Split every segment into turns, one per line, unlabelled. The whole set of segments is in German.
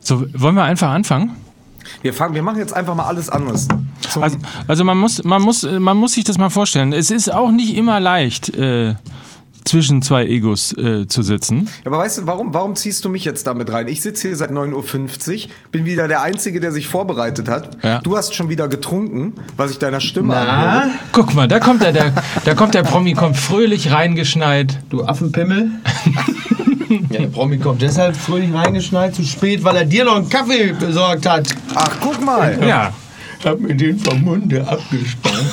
So, wollen wir einfach anfangen?
Wir machen jetzt einfach mal alles anderes.
Also man muss sich das mal vorstellen. Es ist auch nicht immer leicht, zwischen zwei Egos zu sitzen.
Aber weißt du, warum ziehst du mich jetzt damit rein? Ich sitze hier seit 9:50 Uhr, bin wieder der Einzige, der sich vorbereitet hat. Ja. Du hast schon wieder getrunken, was ich deiner Stimme anhöre.
Guck mal, da kommt der Promi, kommt fröhlich reingeschneit.
Du Affenpimmel. Ja, der Promi kommt deshalb fröhlich reingeschneit, zu spät, weil er dir noch einen Kaffee besorgt hat.
Ach, guck mal.
Ja.
Hab mir den vom Munde abgespannt.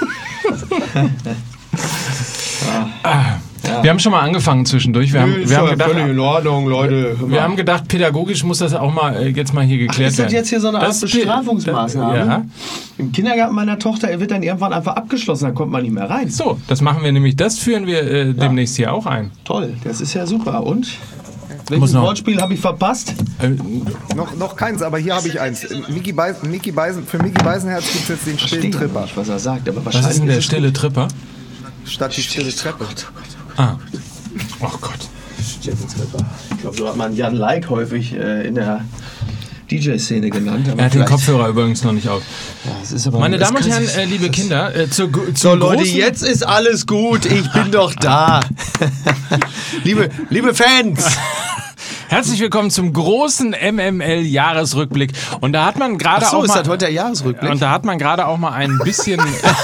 Ja. Wir haben schon mal angefangen zwischendurch. Wir haben gedacht,
völlig in Ordnung, Leute.
Wir haben gedacht, pädagogisch muss das auch mal jetzt mal hier geklärt werden.
Ist das jetzt hier so eine Art Bestrafungsmaßnahme?
Ja.
Im Kindergarten meiner Tochter wird dann irgendwann einfach abgeschlossen, da kommt man nicht mehr rein.
So, das machen wir nämlich, das führen wir demnächst hier auch ein.
Toll, das ist ja super. Und? Welches Wortspiel habe ich verpasst?
Noch keins, aber hier habe ich eins. Für Micky Beisenherz gibt es jetzt den stillen Tripper.
Nicht, was er sagt, aber wahrscheinlich.
Was ist denn der stille Tripper?
Statt die stille Treppe.
Ah. Oh Gott.
Stille Tripper. Ich glaube, so hat man Jan Like häufig in der DJ-Szene genannt.
Er hat den Kopfhörer übrigens noch nicht auf.
Ja, das ist aber
meine Damen und Herren, liebe Kinder,
so Leute, jetzt ist alles gut. Ich bin doch da. liebe Fans.
Herzlich willkommen zum großen MML-Jahresrückblick. Und da hat man gerade auch mal...
ist das heute der Jahresrückblick?
Und da hat man gerade auch mal ein bisschen...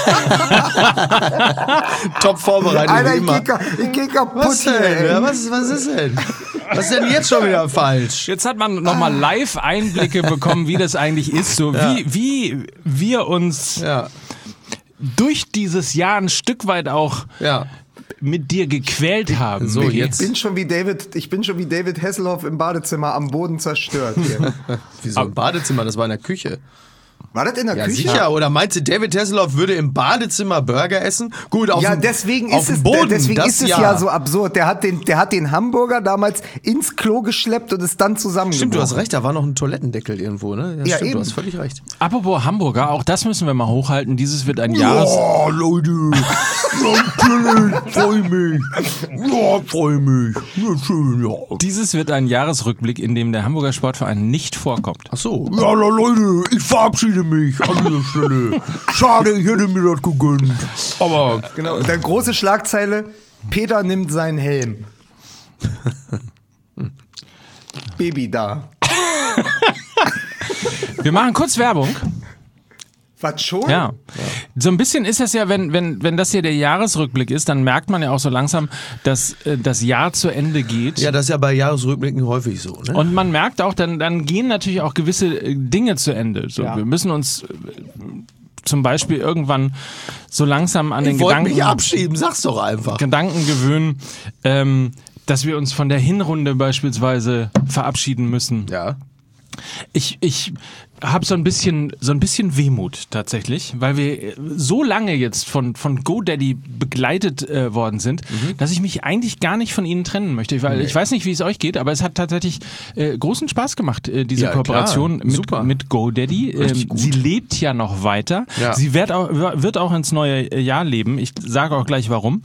Top vorbereitet.
Alter, ich geh kaputt hier.
Was ist denn? Was ist denn jetzt schon wieder falsch?
Jetzt hat man nochmal Live-Einblicke bekommen, wie das eigentlich ist. So wie wir uns durch dieses Jahr ein Stück weit auch... mit dir gequält haben.
So, ich bin schon wie David Hasselhoff im Badezimmer am Boden zerstört.
Wieso im Badezimmer? Das war in der Küche.
War das in der Küche?
Sicher. Oder meinst du, David Hasselhoff würde im Badezimmer Burger essen? Gut,
deswegen
ist
es ja so absurd. Der hat den Hamburger damals ins Klo geschleppt und es dann zusammengebrochen.
Stimmt, du hast recht, da war noch ein Toilettendeckel irgendwo, ne? Ja, stimmt,
eben.
Du hast völlig recht.
Apropos Hamburger, auch das müssen wir mal hochhalten. Dieses wird ein
Ja, Leute. Freue mich. Ja, schön, ja.
Dieses wird ein Jahresrückblick, in dem der Hamburger Sportverein nicht vorkommt.
Ach so. Ja, Leute, ich verabschiede mich an dieser Stelle. Schade, ich hätte mir das gegönnt. Aber...
Genau, und dann große Schlagzeile, Peter nimmt seinen Helm. Baby da.
Wir machen kurz Werbung.
Was schon?
Ja. So ein bisschen ist das ja, wenn das hier der Jahresrückblick ist, dann merkt man ja auch so langsam, dass das Jahr zu Ende geht.
Ja, das ist ja bei Jahresrückblicken häufig so. Ne?
Und man merkt auch, dann gehen natürlich auch gewisse Dinge zu Ende. So, wir müssen uns zum Beispiel irgendwann so langsam an den Gedanken...
mich abschieben, sag's doch einfach.
Gedanken gewöhnen, dass wir uns von der Hinrunde beispielsweise verabschieden müssen.
Ja.
Ich habe so ein bisschen Wehmut tatsächlich, weil wir so lange jetzt von GoDaddy begleitet worden sind, dass ich mich eigentlich gar nicht von ihnen trennen möchte. Weil ich weiß nicht, wie es euch geht, aber es hat tatsächlich großen Spaß gemacht, diese Kooperation mit GoDaddy. Sie lebt ja noch weiter. Ja. Sie wird auch ins neue Jahr leben. Ich sage auch gleich warum.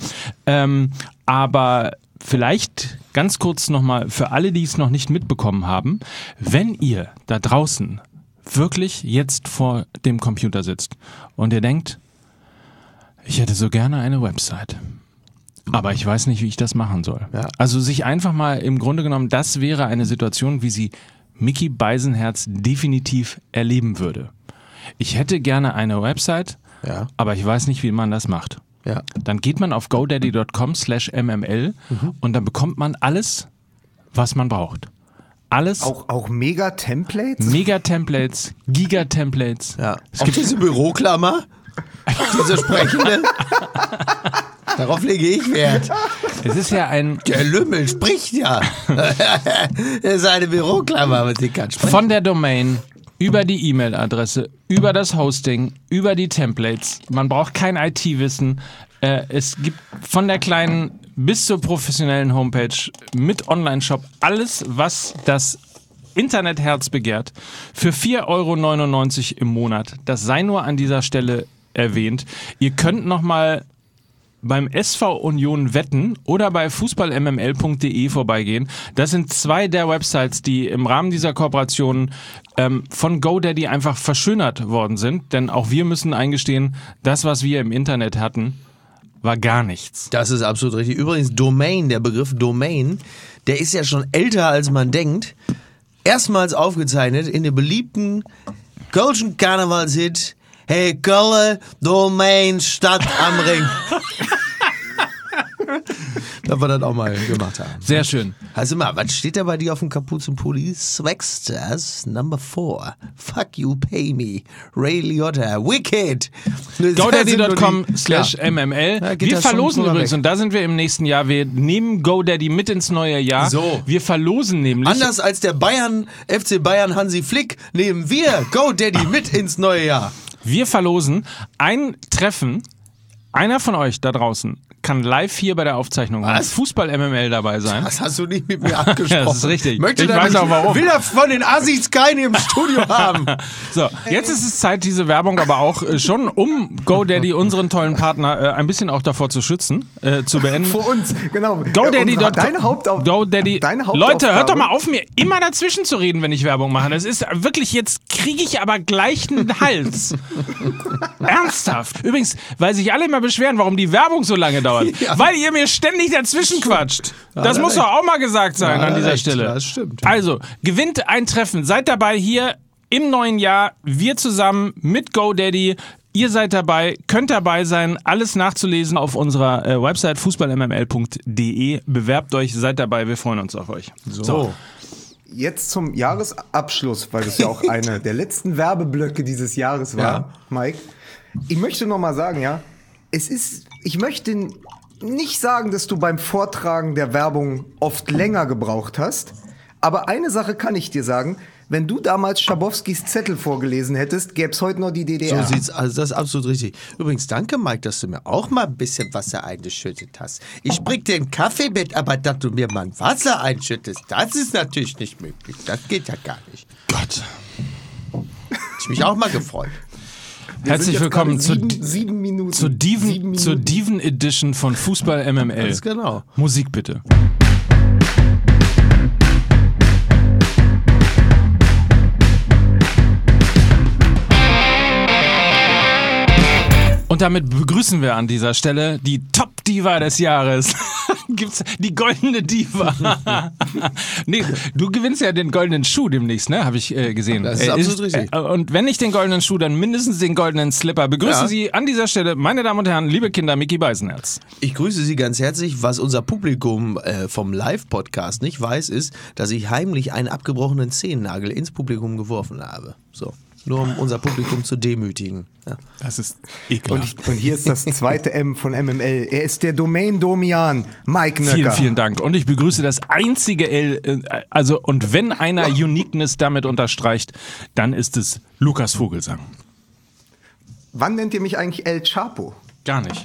Aber vielleicht ganz kurz nochmal für alle, die es noch nicht mitbekommen haben, wenn ihr da draußen wirklich jetzt vor dem Computer sitzt und ihr denkt, ich hätte so gerne eine Website, aber ich weiß nicht, wie ich das machen soll. Ja. Also sich einfach mal im Grunde genommen, das wäre eine Situation, wie sie Micky Beisenherz definitiv erleben würde. Ich hätte gerne eine Website, aber ich weiß nicht, wie man das macht. Ja. Dann geht man auf godaddy.com/mml und dann bekommt man alles, was man braucht. Alles.
Auch Mega-Templates?
Mega-Templates, Giga-Templates.
Ja. Es gibt diese Büroklammer, diese sprechende. Darauf lege ich Wert.
Es ist ja
Der Lümmel spricht ja. Das ist eine Büroklammer, mit der kann sprechen.
Von der Domain über die E-Mail-Adresse, über das Hosting, über die Templates. Man braucht kein IT-Wissen. Es gibt von der kleinen bis zur professionellen Homepage mit Online-Shop alles, was das Internetherz begehrt. Für 4,99 € im Monat. Das sei nur an dieser Stelle erwähnt. Ihr könnt nochmal beim SV Union Wetten oder bei fußballmml.de vorbeigehen. Das sind 2 der Websites, die im Rahmen dieser Kooperation von GoDaddy einfach verschönert worden sind. Denn auch wir müssen eingestehen, das, was wir im Internet hatten, war gar nichts.
Das ist absolut richtig. Übrigens, Domain, der Begriff Domain, der ist ja schon älter, als man denkt. Erstmals aufgezeichnet in dem beliebten Kölschen Karnevalshit Hey Kölle, Domain, Stadt am Ring. Dass wir das auch mal gemacht haben.
Sehr schön.
Also mal, was steht da bei dir auf dem Kapuzenpulli? Swagsters Number 4. Fuck you, pay me. Ray Liotta. Wicked.
GoDaddy.com/mml.
Ja,
wir verlosen übrigens, und da sind wir im nächsten Jahr, wir nehmen GoDaddy mit ins neue Jahr.
So.
Wir verlosen nämlich...
Anders als der FC Bayern Hansi Flick, nehmen wir GoDaddy mit ins neue Jahr.
Wir verlosen ein Treffen. Einer von euch da draußen kann live hier bei der Aufzeichnung von Fußball MML dabei sein.
Das hast du nicht mit mir abgesprochen.
Ja, das ist richtig.
Ich weiß auch warum. Will er von den Assis keine im Studio haben.
So, jetzt ist es Zeit, diese Werbung aber auch schon, um GoDaddy, unseren tollen Partner, ein bisschen auch davor zu schützen, zu beenden.
Für uns, genau.
GoDaddy.com.
Deine Hauptaufgabe.
Leute, hört doch mal auf, mir immer dazwischen zu reden, wenn ich Werbung mache. Das ist wirklich, jetzt kriege ich aber gleich einen Hals. Ernsthaft. Übrigens, weil sich alle immer beschweren, warum die Werbung so lange dauert. Ja. Weil ihr mir ständig dazwischen quatscht. Das muss doch auch mal gesagt sein an dieser Stelle.
Das stimmt.
Also, gewinnt ein Treffen. Seid dabei hier im neuen Jahr. Wir zusammen mit GoDaddy. Ihr seid dabei, könnt dabei sein. Alles nachzulesen auf unserer Website fußballmml.de. Bewerbt euch, seid dabei. Wir freuen uns auf euch.
So. Jetzt zum Jahresabschluss, weil das ja auch eine der letzten Werbeblöcke dieses Jahres war, Mike. Ich möchte noch mal sagen, ich möchte nicht sagen, dass du beim Vortragen der Werbung oft länger gebraucht hast, aber eine Sache kann ich dir sagen, wenn du damals Schabowskis Zettel vorgelesen hättest, gäbe es heute noch die DDR.
So sieht's, also das ist absolut richtig. Übrigens, danke Mike, dass du mir auch mal ein bisschen Wasser eingeschüttet hast. Ich bring dir ein Kaffeebett, aber dass du mir mal Wasser einschüttest, das ist natürlich nicht möglich. Das geht ja gar nicht.
Gott.
Ich mich auch mal gefreut.
Herzlich willkommen zur
Diven
Edition von Fußball MML.
Ganz genau.
Musik bitte. Und damit begrüßen wir an dieser Stelle die Top-Diva des Jahres. Gibt's die goldene Diva? Nee, du gewinnst ja den goldenen Schuh demnächst, ne? Habe ich gesehen.
Das ist absolut richtig.
Und wenn nicht den goldenen Schuh, dann mindestens den goldenen Slipper. Begrüßen Sie an dieser Stelle, meine Damen und Herren, liebe Kinder, Micky Beisenherz.
Ich grüße Sie ganz herzlich. Was unser Publikum vom Live-Podcast nicht weiß, ist, dass ich heimlich einen abgebrochenen Zehennagel ins Publikum geworfen habe. So. Nur um unser Publikum zu demütigen. Ja.
Das ist ekelhaft.
Und hier ist das zweite M von MML. Er ist der Domain-Domian, Mike Nöcker.
Vielen, vielen Dank. Und ich begrüße das einzige L, und wenn einer Uniqueness damit unterstreicht, dann ist es Lukas Vogelsang.
Wann nennt ihr mich eigentlich El Chapo?
Gar nicht.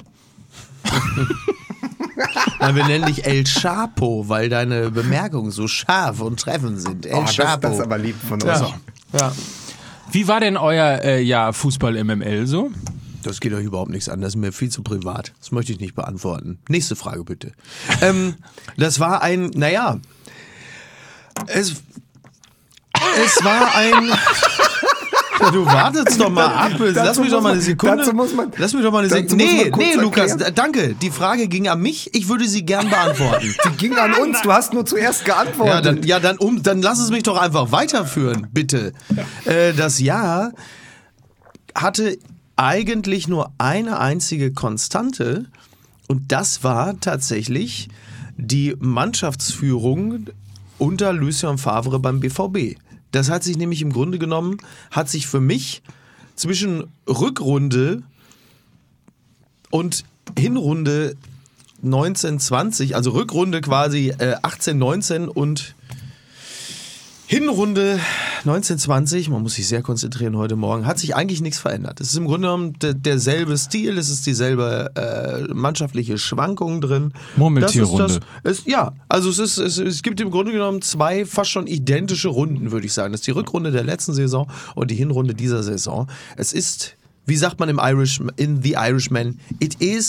Na, wir nennen dich El Chapo, weil deine Bemerkungen so scharf und treffend sind. El Chapo.
Das ist aber lieb von uns.
Ja.
Wie war denn euer Jahr Fußball MML so?
Das geht euch überhaupt nichts an, das ist mir viel zu privat. Das möchte ich nicht beantworten. Nächste Frage bitte. Das war es war ein... Ja, du wartest doch mal ab. Lass mich doch mal eine Sekunde. Lass mich doch mal eine Sekunde. Nee, Lukas, danke. Die Frage ging an mich. Ich würde sie gern beantworten.
Die ging an uns. Du hast nur zuerst geantwortet.
Dann lass es mich doch einfach weiterführen, bitte. Das Jahr hatte eigentlich nur eine einzige Konstante und das war tatsächlich die Mannschaftsführung unter Lucien Favre beim BVB. Das hat sich nämlich im Grunde genommen, für mich zwischen Rückrunde und Hinrunde 1920, also Rückrunde quasi 18-19 und Hinrunde 1920, man muss sich sehr konzentrieren heute Morgen, hat sich eigentlich nichts verändert. Es ist im Grunde genommen derselbe Stil, es ist dieselbe mannschaftliche Schwankung drin.
Murmeltierrunde.
Es gibt im Grunde genommen zwei fast schon identische Runden, würde ich sagen. Das ist die Rückrunde der letzten Saison und die Hinrunde dieser Saison. Es ist, wie sagt man in The Irishman, it is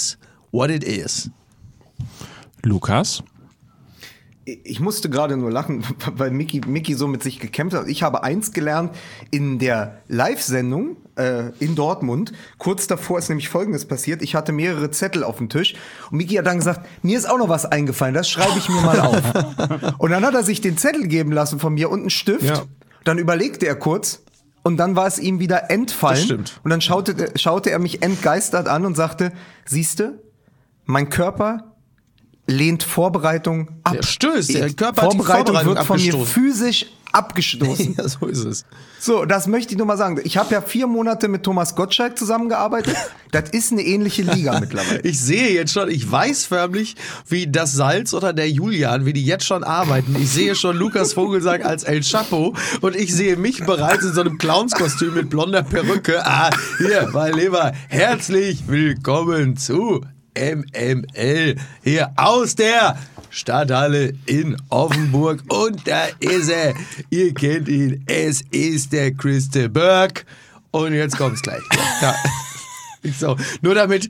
what it is.
Lukas?
Ich musste gerade nur lachen, weil Mickey so mit sich gekämpft hat. Ich habe eins gelernt in der Live-Sendung in Dortmund. Kurz davor ist nämlich Folgendes passiert. Ich hatte mehrere Zettel auf dem Tisch und Mickey hat dann gesagt, mir ist auch noch was eingefallen, das schreibe ich mir mal auf. Und dann hat er sich den Zettel geben lassen von mir und einen Stift. Ja. Dann überlegte er kurz und dann war es ihm wieder entfallen.
Das stimmt.
Und dann schaute er mich entgeistert an und sagte, siehste, mein Körper lehnt Vorbereitung ab.
Der stößt, der Körper
Vorbereitung
hat die Vorbereitung
wird von mir
abgestoßen.
physisch abgestoßen.
Ja, so ist es.
So, das möchte ich nur mal sagen. Ich habe ja 4 Monate mit Thomas Gottschalk zusammengearbeitet. Das ist eine ähnliche Liga mittlerweile.
Ich sehe jetzt schon, ich weiß förmlich, wie das Salz oder der Julian, wie die jetzt schon arbeiten. Ich sehe schon Lukas Vogelsang als El Chapo und ich sehe mich bereits in so einem Clownskostüm mit blonder Perücke. Hier, mein Lieber, herzlich willkommen zu MML, hier aus der Stadthalle in Offenburg. Und da ist er. Ihr kennt ihn. Es ist der Christe Berg. Und jetzt kommt's gleich. Ja. So, nur damit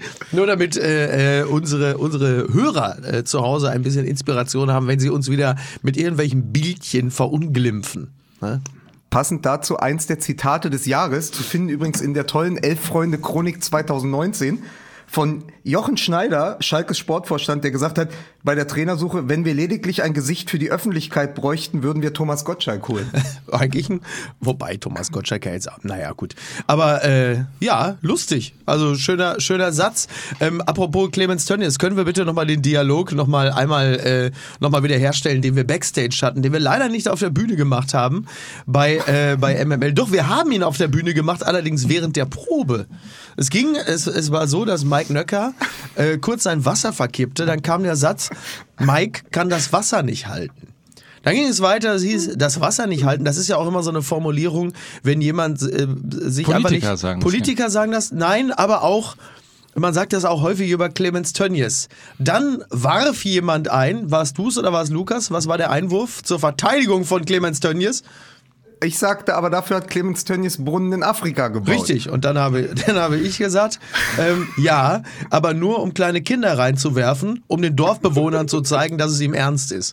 unsere Hörer zu Hause ein bisschen Inspiration haben, wenn sie uns wieder mit irgendwelchen Bildchen verunglimpfen. Ne?
Passend dazu eins der Zitate des Jahres, zu finden übrigens in der tollen 11 Freunde Chronik 2019. Von Jochen Schneider, Schalkes Sportvorstand, der gesagt hat, bei der Trainersuche, wenn wir lediglich ein Gesicht für die Öffentlichkeit bräuchten, würden wir Thomas Gottschalk holen.
Eigentlich, wobei Thomas Gottschalk ja jetzt, naja gut. Aber ja, lustig. Also schöner Satz. Apropos Clemens Tönnies, können wir bitte nochmal den Dialog nochmal wieder herstellen, den wir Backstage hatten, den wir leider nicht auf der Bühne gemacht haben bei MML. Doch, wir haben ihn auf der Bühne gemacht, allerdings während der Probe. Es war so, dass Mike Nöcker kurz sein Wasser verkippte, dann kam der Satz, Mike kann das Wasser nicht halten. Dann ging es weiter, es hieß, das Wasser nicht halten, das ist ja auch immer so eine Formulierung, wenn jemand sich
Politiker
einfach nicht...
sagen
Politiker sagen das, nein, aber auch, man sagt das auch häufig über Clemens Tönnies. Dann warf jemand ein, warst du es oder war es Lukas? Was war der Einwurf zur Verteidigung von Clemens Tönnies?
Ich sagte, aber dafür hat Clemens Tönnies Brunnen in Afrika gebaut.
Richtig, und dann habe ich gesagt, ja, aber nur um kleine Kinder reinzuwerfen, um den Dorfbewohnern zu zeigen, dass es ihm ernst ist.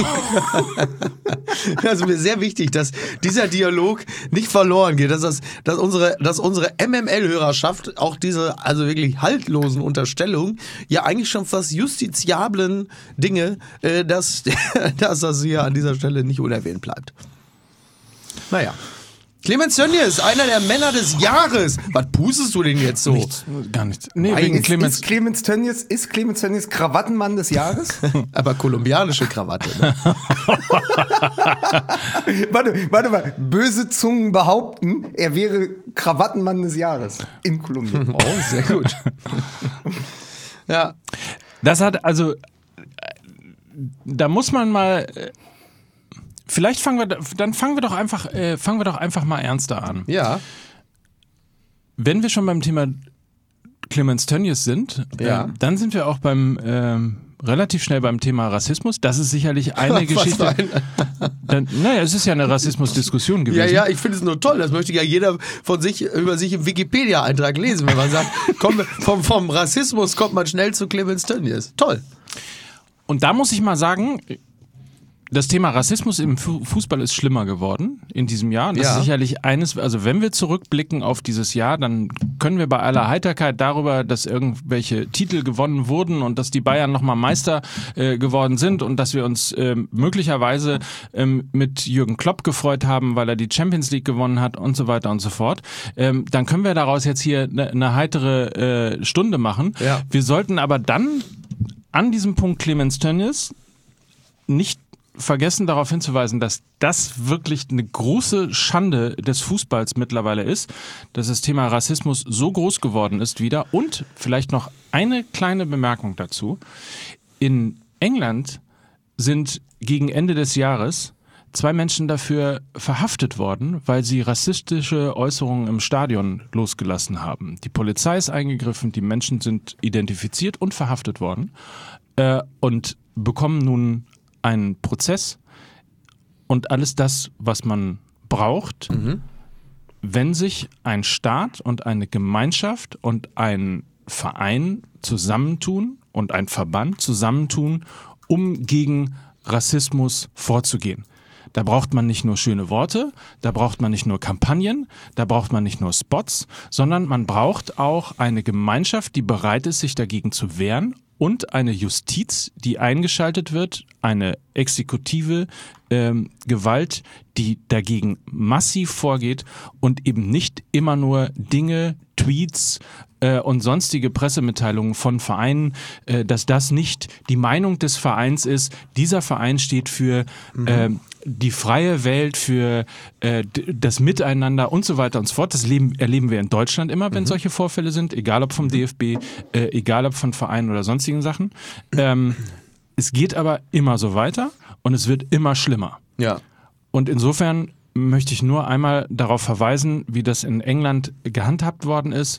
Das ist mir sehr wichtig, dass dieser Dialog nicht verloren geht, dass unsere MML-Hörerschaft auch diese also wirklich haltlosen Unterstellungen, ja eigentlich schon fast justiziablen Dinge, dass das hier an dieser Stelle nicht unerwähnt bleibt. Naja. Clemens Tönnies, einer der Männer des Jahres. Was pustest du denn jetzt so?
Nichts, gar nichts. Nee, wegen Clemens.
Ist Clemens Tönnies Krawattenmann des Jahres?
Aber kolumbianische Krawatte, ne?
Warte mal. Böse Zungen behaupten, er wäre Krawattenmann des Jahres in Kolumbien.
Oh, sehr gut. Ja.
Das hat, also, da muss man mal... Vielleicht fangen wir doch einfach mal ernster an.
Ja.
Wenn wir schon beim Thema Clemens Tönnies sind, dann sind wir auch relativ schnell beim Thema Rassismus. Das ist sicherlich eine Geschichte. Es ist ja eine Rassismusdiskussion gewesen.
Ja, ich finde es nur toll. Das möchte ja jeder über sich im Wikipedia-Eintrag lesen, wenn man sagt, vom Rassismus kommt man schnell zu Clemens Tönnies. Toll.
Und da muss ich mal sagen, das Thema Rassismus im Fußball ist schlimmer geworden in diesem Jahr. Und das ist sicherlich eines, also wenn wir zurückblicken auf dieses Jahr, dann können wir bei aller Heiterkeit darüber, dass irgendwelche Titel gewonnen wurden und dass die Bayern nochmal Meister geworden sind und dass wir uns möglicherweise mit Jürgen Klopp gefreut haben, weil er die Champions League gewonnen hat und so weiter und so fort. Dann können wir daraus jetzt hier eine heitere Stunde machen.
Ja.
Wir sollten aber dann an diesem Punkt Clemens Tönnies nicht vergessen darauf hinzuweisen, dass das wirklich eine große Schande des Fußballs mittlerweile ist, dass das Thema Rassismus so groß geworden ist wieder. Und vielleicht noch eine kleine Bemerkung dazu. In England sind gegen Ende des Jahres 2 Menschen dafür verhaftet worden, weil sie rassistische Äußerungen im Stadion losgelassen haben. Die Polizei ist eingegriffen, die Menschen sind identifiziert und verhaftet worden und bekommen nun einen Prozess und alles das, was man braucht, wenn sich ein Staat und eine Gemeinschaft und ein Verein zusammentun und ein Verband zusammentun, um gegen Rassismus vorzugehen. Da braucht man nicht nur schöne Worte, da braucht man nicht nur Kampagnen, da braucht man nicht nur Spots, sondern man braucht auch eine Gemeinschaft, die bereit ist, sich dagegen zu wehren und eine Justiz, die eingeschaltet wird, eine exekutive Gewalt, die dagegen massiv vorgeht und eben nicht immer nur Dinge, Tweets und sonstige Pressemitteilungen von Vereinen, dass das nicht die Meinung des Vereins ist. Dieser Verein steht für die freie Welt, für das Miteinander und so weiter und so fort. Das erleben wir in Deutschland immer, wenn solche Vorfälle sind, egal ob vom DFB, egal ob von Vereinen oder sonstigen Sachen. Es geht aber immer so weiter und es wird immer schlimmer.
Ja.
Und insofern möchte ich nur einmal darauf verweisen, wie das in England gehandhabt worden ist.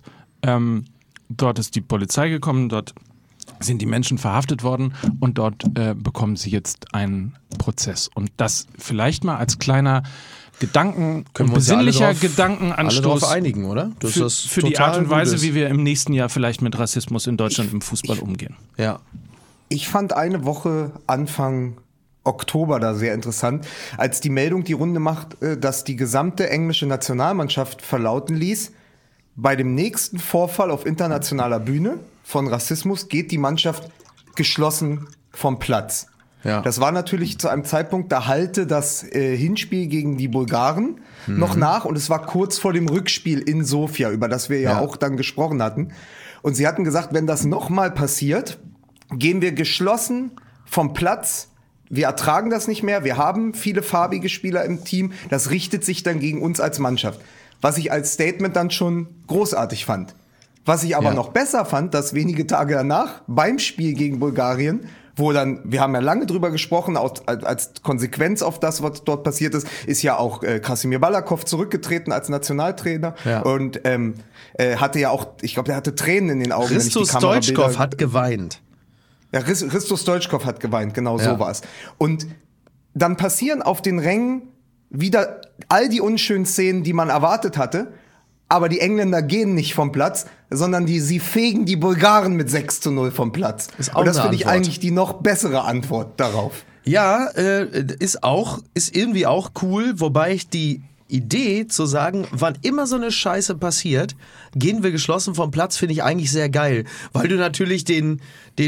Dort ist die Polizei gekommen, dort sind die Menschen verhaftet worden und dort bekommen sie jetzt einen Prozess. Und das vielleicht mal als kleiner Gedanken- und besinnlicher Gedankenanstoß
alle drauf einigen, oder?
Für die Art und Weise, wie wir im nächsten Jahr vielleicht mit Rassismus in Deutschland im Fußball umgehen.
Ja.
Ich fand eine Woche Anfang Oktober da sehr interessant, als die Meldung die Runde macht, dass die gesamte englische Nationalmannschaft verlauten ließ, bei dem nächsten Vorfall auf internationaler Bühne von Rassismus geht die Mannschaft geschlossen vom Platz.
Ja.
Das war natürlich zu einem Zeitpunkt, da halte das Hinspiel gegen die Bulgaren noch nach und es war kurz vor dem Rückspiel in Sofia, über das wir ja auch dann gesprochen hatten. Und sie hatten gesagt, wenn das nochmal passiert, gehen wir geschlossen vom Platz. Wir ertragen das nicht mehr. Wir haben viele farbige Spieler im Team. Das richtet sich dann gegen uns als Mannschaft. Was ich als Statement dann schon großartig fand. Was ich aber noch besser fand, dass wenige Tage danach beim Spiel gegen Bulgarien, wo dann, wir haben ja lange drüber gesprochen, als Konsequenz auf das, was dort passiert ist ja auch Krasimir Balakov zurückgetreten als Nationaltrainer und hatte ja auch, ich glaube, der hatte Tränen in den Augen.
Christos Stoichkov hat geweint.
Ja, Christos Stoichkov hat geweint, genau so war es. Und dann passieren auf den Rängen wieder all die unschönen Szenen, die man erwartet hatte, aber die Engländer gehen nicht vom Platz, sondern sie fegen die Bulgaren mit 6:0 vom Platz. Und das finde ich eigentlich die noch bessere Antwort darauf.
Ja, ist irgendwie auch cool, wobei ich die Idee zu sagen, wann immer so eine Scheiße passiert, gehen wir geschlossen vom Platz, finde ich eigentlich sehr geil, weil du natürlich den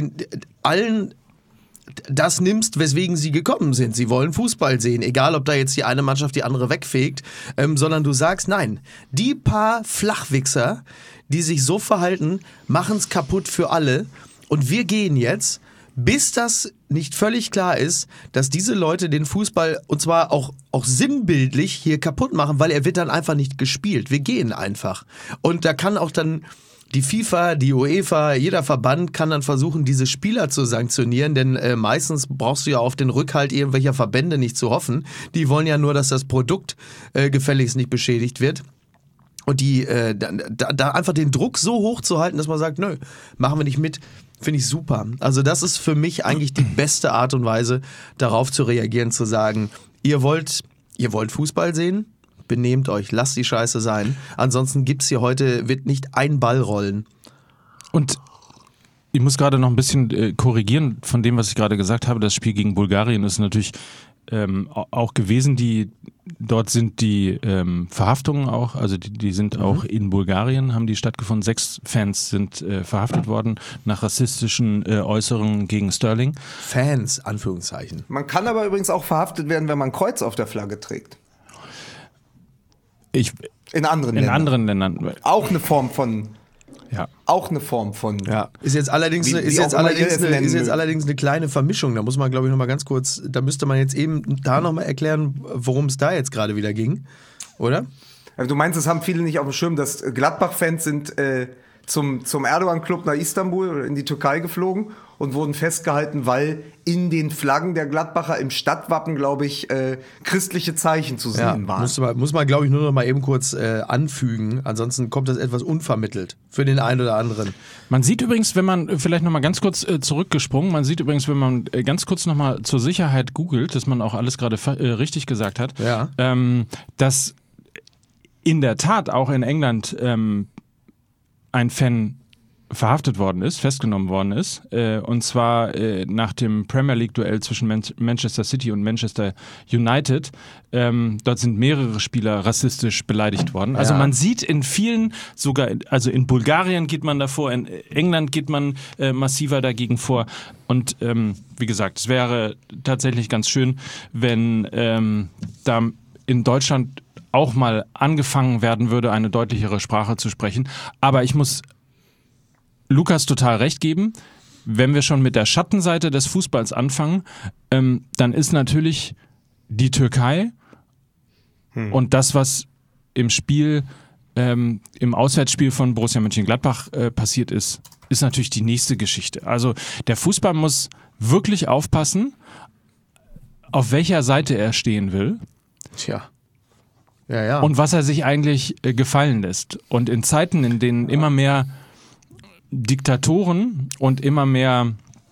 allen das nimmst, weswegen sie gekommen sind. Sie wollen Fußball sehen, egal ob da jetzt die eine Mannschaft die andere wegfegt, sondern du sagst, nein, die paar Flachwichser, die sich so verhalten, machen's kaputt für alle und wir gehen jetzt, bis das nicht völlig klar ist, dass diese Leute den Fußball, und zwar auch sinnbildlich, hier kaputt machen, weil er wird dann einfach nicht gespielt. Wir gehen einfach. Und da kann auch dann die FIFA, die UEFA, jeder Verband kann dann versuchen, diese Spieler zu sanktionieren, denn meistens brauchst du ja auf den Rückhalt irgendwelcher Verbände nicht zu hoffen. Die wollen ja nur, dass das Produkt gefälligst nicht beschädigt wird. Und da einfach den Druck so hoch zu halten, dass man sagt, nö, machen wir nicht mit, finde ich super. Also das ist für mich eigentlich die beste Art und Weise, darauf zu reagieren, zu sagen, ihr wollt Fußball sehen? Benehmt euch, lasst die Scheiße sein. Ansonsten wird nicht ein Ball rollen. Und ich muss gerade noch ein bisschen korrigieren von dem, was ich gerade gesagt habe. Das Spiel gegen Bulgarien ist natürlich auch gewesen. Dort sind die Verhaftungen auch, also die sind auch in Bulgarien, haben die stattgefunden. 6 Fans sind verhaftet worden nach rassistischen Äußerungen gegen Sterling. Fans, Anführungszeichen.
Man kann aber übrigens auch verhaftet werden, wenn man ein Kreuz auf der Flagge trägt. In anderen Ländern. Auch eine Form von.
Ja.
Auch eine Form von.
Ja. Ist jetzt allerdings eine kleine Vermischung. Da muss man, glaube ich, nochmal ganz kurz. Da müsste man jetzt eben nochmal erklären, worum es da jetzt gerade wieder ging. Oder?
Also du meinst, es haben viele nicht auf dem Schirm, dass Gladbach-Fans sind zum Erdogan-Club nach Istanbul oder in die Türkei geflogen und wurden festgehalten, weil in den Flaggen der Gladbacher im Stadtwappen, glaube ich, christliche Zeichen zu sehen waren.
Muss man, glaube ich, nur noch mal eben kurz anfügen. Ansonsten kommt das etwas unvermittelt für den einen oder anderen.
Man sieht übrigens, wenn man vielleicht noch mal ganz kurz zurückgesprungen, wenn man ganz kurz noch mal zur Sicherheit googelt, dass man auch alles gerade richtig gesagt hat, dass in der Tat auch in England ein Fan verhaftet worden ist, festgenommen worden ist. Und zwar nach dem Premier League-Duell zwischen Manchester City und Manchester United. Dort sind mehrere Spieler rassistisch beleidigt worden. Also man sieht in vielen, sogar, also in Bulgarien geht man davor, in England geht man massiver dagegen vor. Und wie gesagt, es wäre tatsächlich ganz schön, wenn da in Deutschland auch mal angefangen werden würde, eine deutlichere Sprache zu sprechen. Aber ich muss Lukas total recht geben, wenn wir schon mit der Schattenseite des Fußballs anfangen, dann ist natürlich die Türkei und das, was im Spiel, im Auswärtsspiel von Borussia Mönchengladbach passiert ist natürlich die nächste Geschichte. Also der Fußball muss wirklich aufpassen, auf welcher Seite er stehen will.
Tja. Ja.
Und was er sich eigentlich gefallen lässt. Und in Zeiten, in denen immer mehr Diktatoren und immer mehr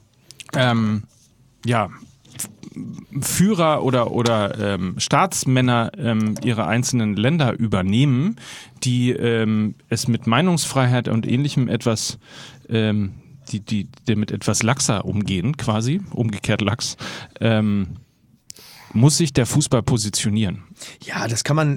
Führer oder Staatsmänner ihre einzelnen Länder übernehmen, die es mit Meinungsfreiheit und Ähnlichem etwas, die mit etwas laxer umgehen, quasi, umgekehrt lax, muss sich der Fußball positionieren.
Ja, das kann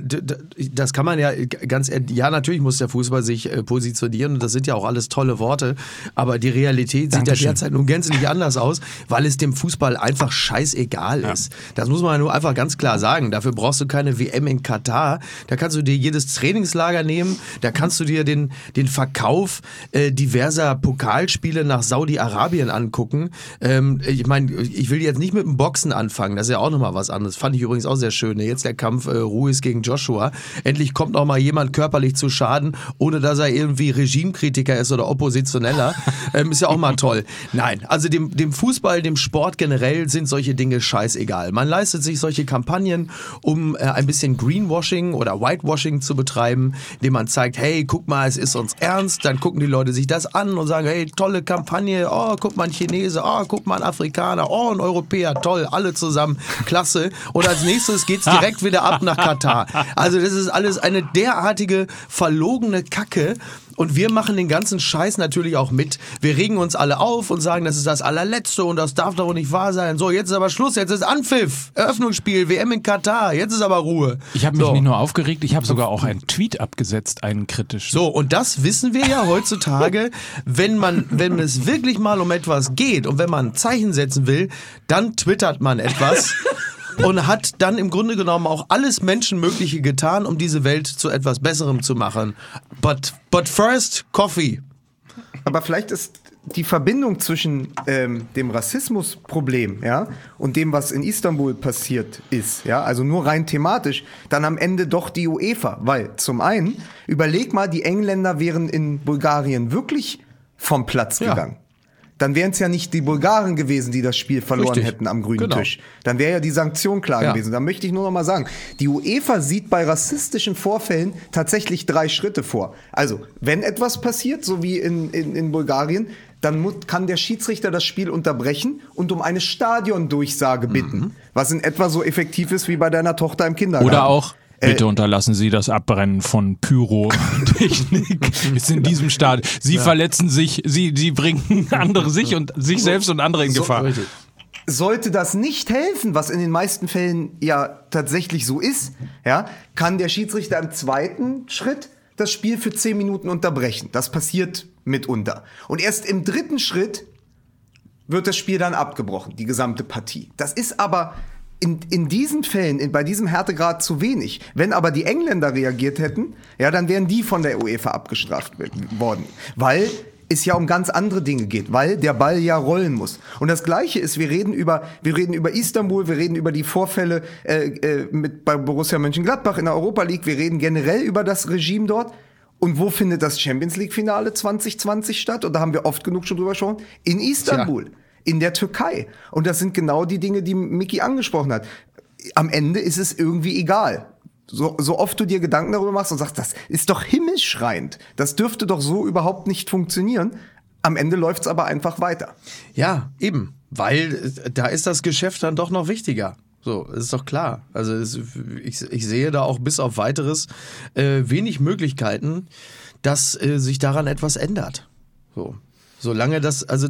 man ja ganz, ja, natürlich muss der Fußball sich positionieren und das sind ja auch alles tolle Worte, aber die Realität sieht ja derzeit nun gänzlich anders aus, weil es dem Fußball einfach scheißegal ist. Das muss man nur einfach ganz klar sagen. Dafür brauchst du keine WM in Katar, da kannst du dir jedes Trainingslager nehmen, da kannst du dir den Verkauf diverser Pokalspiele nach Saudi-Arabien angucken. Ich meine, ich will jetzt nicht mit dem Boxen anfangen, das ist ja auch nochmal was anderes. Fand ich übrigens auch sehr schön. Jetzt der Kampf Ruiz gegen Joshua. Endlich kommt noch mal jemand körperlich zu Schaden, ohne dass er irgendwie Regimekritiker ist oder Oppositioneller. Ist ja auch mal toll. Nein, also dem Fußball, dem Sport generell sind solche Dinge scheißegal. Man leistet sich solche Kampagnen, um ein bisschen Greenwashing oder Whitewashing zu betreiben, indem man zeigt, hey, guck mal, es ist uns ernst. Dann gucken die Leute sich das an und sagen, hey, tolle Kampagne. Oh, guck mal, ein Chinese. Oh, guck mal, ein Afrikaner. Oh, ein Europäer. Toll, alle zusammen. Klasse. Und als nächstes geht's direkt wieder ab nach Katar. Also das ist alles eine derartige verlogene Kacke. Und wir machen den ganzen Scheiß natürlich auch mit. Wir regen uns alle auf und sagen, das ist das allerletzte und das darf doch nicht wahr sein. So, jetzt ist aber Schluss, jetzt ist Anpfiff. Eröffnungsspiel, WM in Katar, jetzt ist aber Ruhe.
Ich habe mich nicht nur aufgeregt, ich habe sogar auch einen Tweet abgesetzt, einen kritischen.
So, und das wissen wir ja heutzutage, wenn es wirklich mal um etwas geht und wenn man ein Zeichen setzen will, dann twittert man etwas. Und hat dann im Grunde genommen auch alles Menschenmögliche getan, um diese Welt zu etwas Besserem zu machen. But first, Coffee.
Aber vielleicht ist die Verbindung zwischen dem Rassismusproblem, ja, und dem, was in Istanbul passiert ist, ja, also nur rein thematisch, dann am Ende doch die UEFA. Weil zum einen, überleg mal, die Engländer wären in Bulgarien wirklich vom Platz gegangen. Dann wären es ja nicht die Bulgaren gewesen, die das Spiel verloren hätten am grünen Tisch. Dann wäre ja die Sanktion klar gewesen. Da möchte ich nur noch mal sagen, die UEFA sieht bei rassistischen Vorfällen tatsächlich 3 Schritte vor. Also, wenn etwas passiert, so wie in Bulgarien, dann kann der Schiedsrichter das Spiel unterbrechen und um eine Stadiondurchsage bitten, was in etwa so effektiv ist wie bei deiner Tochter im Kindergarten.
Oder auch: Bitte unterlassen Sie das Abbrennen von Pyrotechnik. Ist in diesem Stadion. Sie verletzen sich, Sie bringen andere sich selbst und andere in Gefahr.
Sollte das nicht helfen, was in den meisten Fällen ja tatsächlich so ist, ja, kann der Schiedsrichter im zweiten Schritt das Spiel für 10 Minuten unterbrechen. Das passiert mitunter. Und erst im dritten Schritt wird das Spiel dann abgebrochen, die gesamte Partie. Das ist aber in diesen Fällen, bei diesem Härtegrad zu wenig. Wenn aber die Engländer reagiert hätten, ja, dann wären die von der UEFA abgestraft worden. Weil es ja um ganz andere Dinge geht, weil der Ball ja rollen muss. Und das Gleiche ist, wir reden über Istanbul, wir reden über die Vorfälle bei Borussia Mönchengladbach in der Europa League, wir reden generell über das Regime dort. Und wo findet das Champions League-Finale 2020 statt? Und da haben wir oft genug schon drüber gesprochen. In Istanbul. Tja. In der Türkei. Und das sind genau die Dinge, die Micky angesprochen hat. Am Ende ist es irgendwie egal. So oft du dir Gedanken darüber machst und sagst, das ist doch himmelschreiend. Das dürfte doch so überhaupt nicht funktionieren. Am Ende läuft's aber einfach weiter.
Ja, eben. Weil da ist das Geschäft dann doch noch wichtiger. So, ist doch klar. Also ich sehe da auch bis auf Weiteres wenig Möglichkeiten, dass sich daran etwas ändert. So. Solange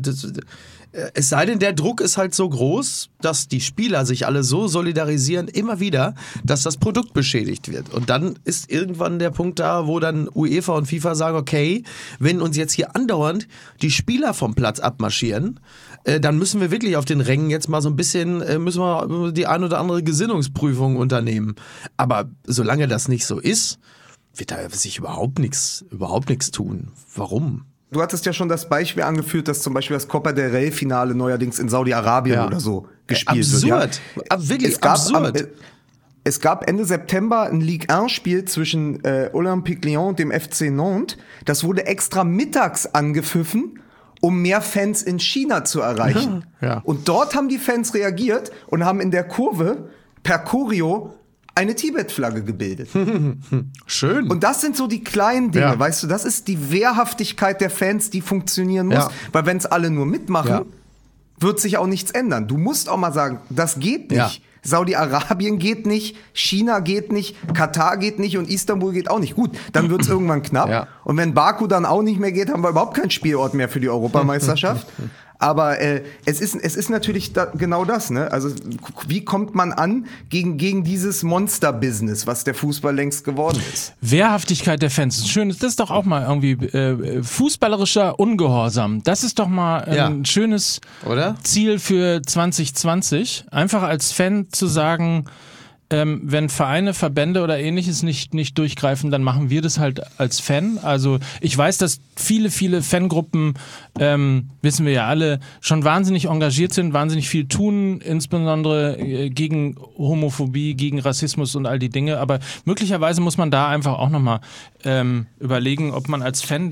es sei denn, der Druck ist halt so groß, dass die Spieler sich alle so solidarisieren, immer wieder, dass das Produkt beschädigt wird. Und dann ist irgendwann der Punkt da, wo dann UEFA und FIFA sagen, okay, wenn uns jetzt hier andauernd die Spieler vom Platz abmarschieren, dann müssen wir wirklich auf den Rängen jetzt mal so ein bisschen, müssen wir die ein oder andere Gesinnungsprüfung unternehmen. Aber solange das nicht so ist, wird da sich überhaupt nichts tun. Warum?
Du hattest ja schon das Beispiel angeführt, dass zum Beispiel das Copa del Rey-Finale neuerdings in Saudi-Arabien oder so gespielt wird.
Ja? Wirklich absurd.
Es gab Ende September ein Ligue 1-Spiel zwischen Olympique Lyon und dem FC Nantes. Das wurde extra mittags angepfiffen, um mehr Fans in China zu erreichen.
Ja.
Und dort haben die Fans reagiert und haben in der Kurve per Choreo eine Tibet-Flagge gebildet.
Schön.
Und das sind so die kleinen Dinge, weißt du, das ist die Wehrhaftigkeit der Fans, die funktionieren muss. Weil wenn es alle nur mitmachen, wird sich auch nichts ändern. Du musst auch mal sagen, das geht nicht.
Ja.
Saudi-Arabien geht nicht, China geht nicht, Katar geht nicht und Istanbul geht auch nicht. Gut, dann wird es irgendwann knapp.
Ja.
Und wenn Baku dann auch nicht mehr geht, haben wir überhaupt keinen Spielort mehr für die Europameisterschaft. Aber es ist natürlich genau das, ne? Also wie kommt man an gegen dieses Monster-Business, was der Fußball längst geworden ist?
Wehrhaftigkeit der Fans. Schön, das ist doch auch mal irgendwie fußballerischer Ungehorsam. Das ist doch mal ein schönes Ziel für 2020. Einfach als Fan zu sagen, wenn Vereine, Verbände oder ähnliches nicht durchgreifen, dann machen wir das halt als Fan. Also ich weiß, dass viele Fangruppen, wissen wir ja alle, schon wahnsinnig engagiert sind, wahnsinnig viel tun, insbesondere gegen Homophobie, gegen Rassismus und all die Dinge. Aber möglicherweise muss man da einfach auch nochmal überlegen, ob man als Fan,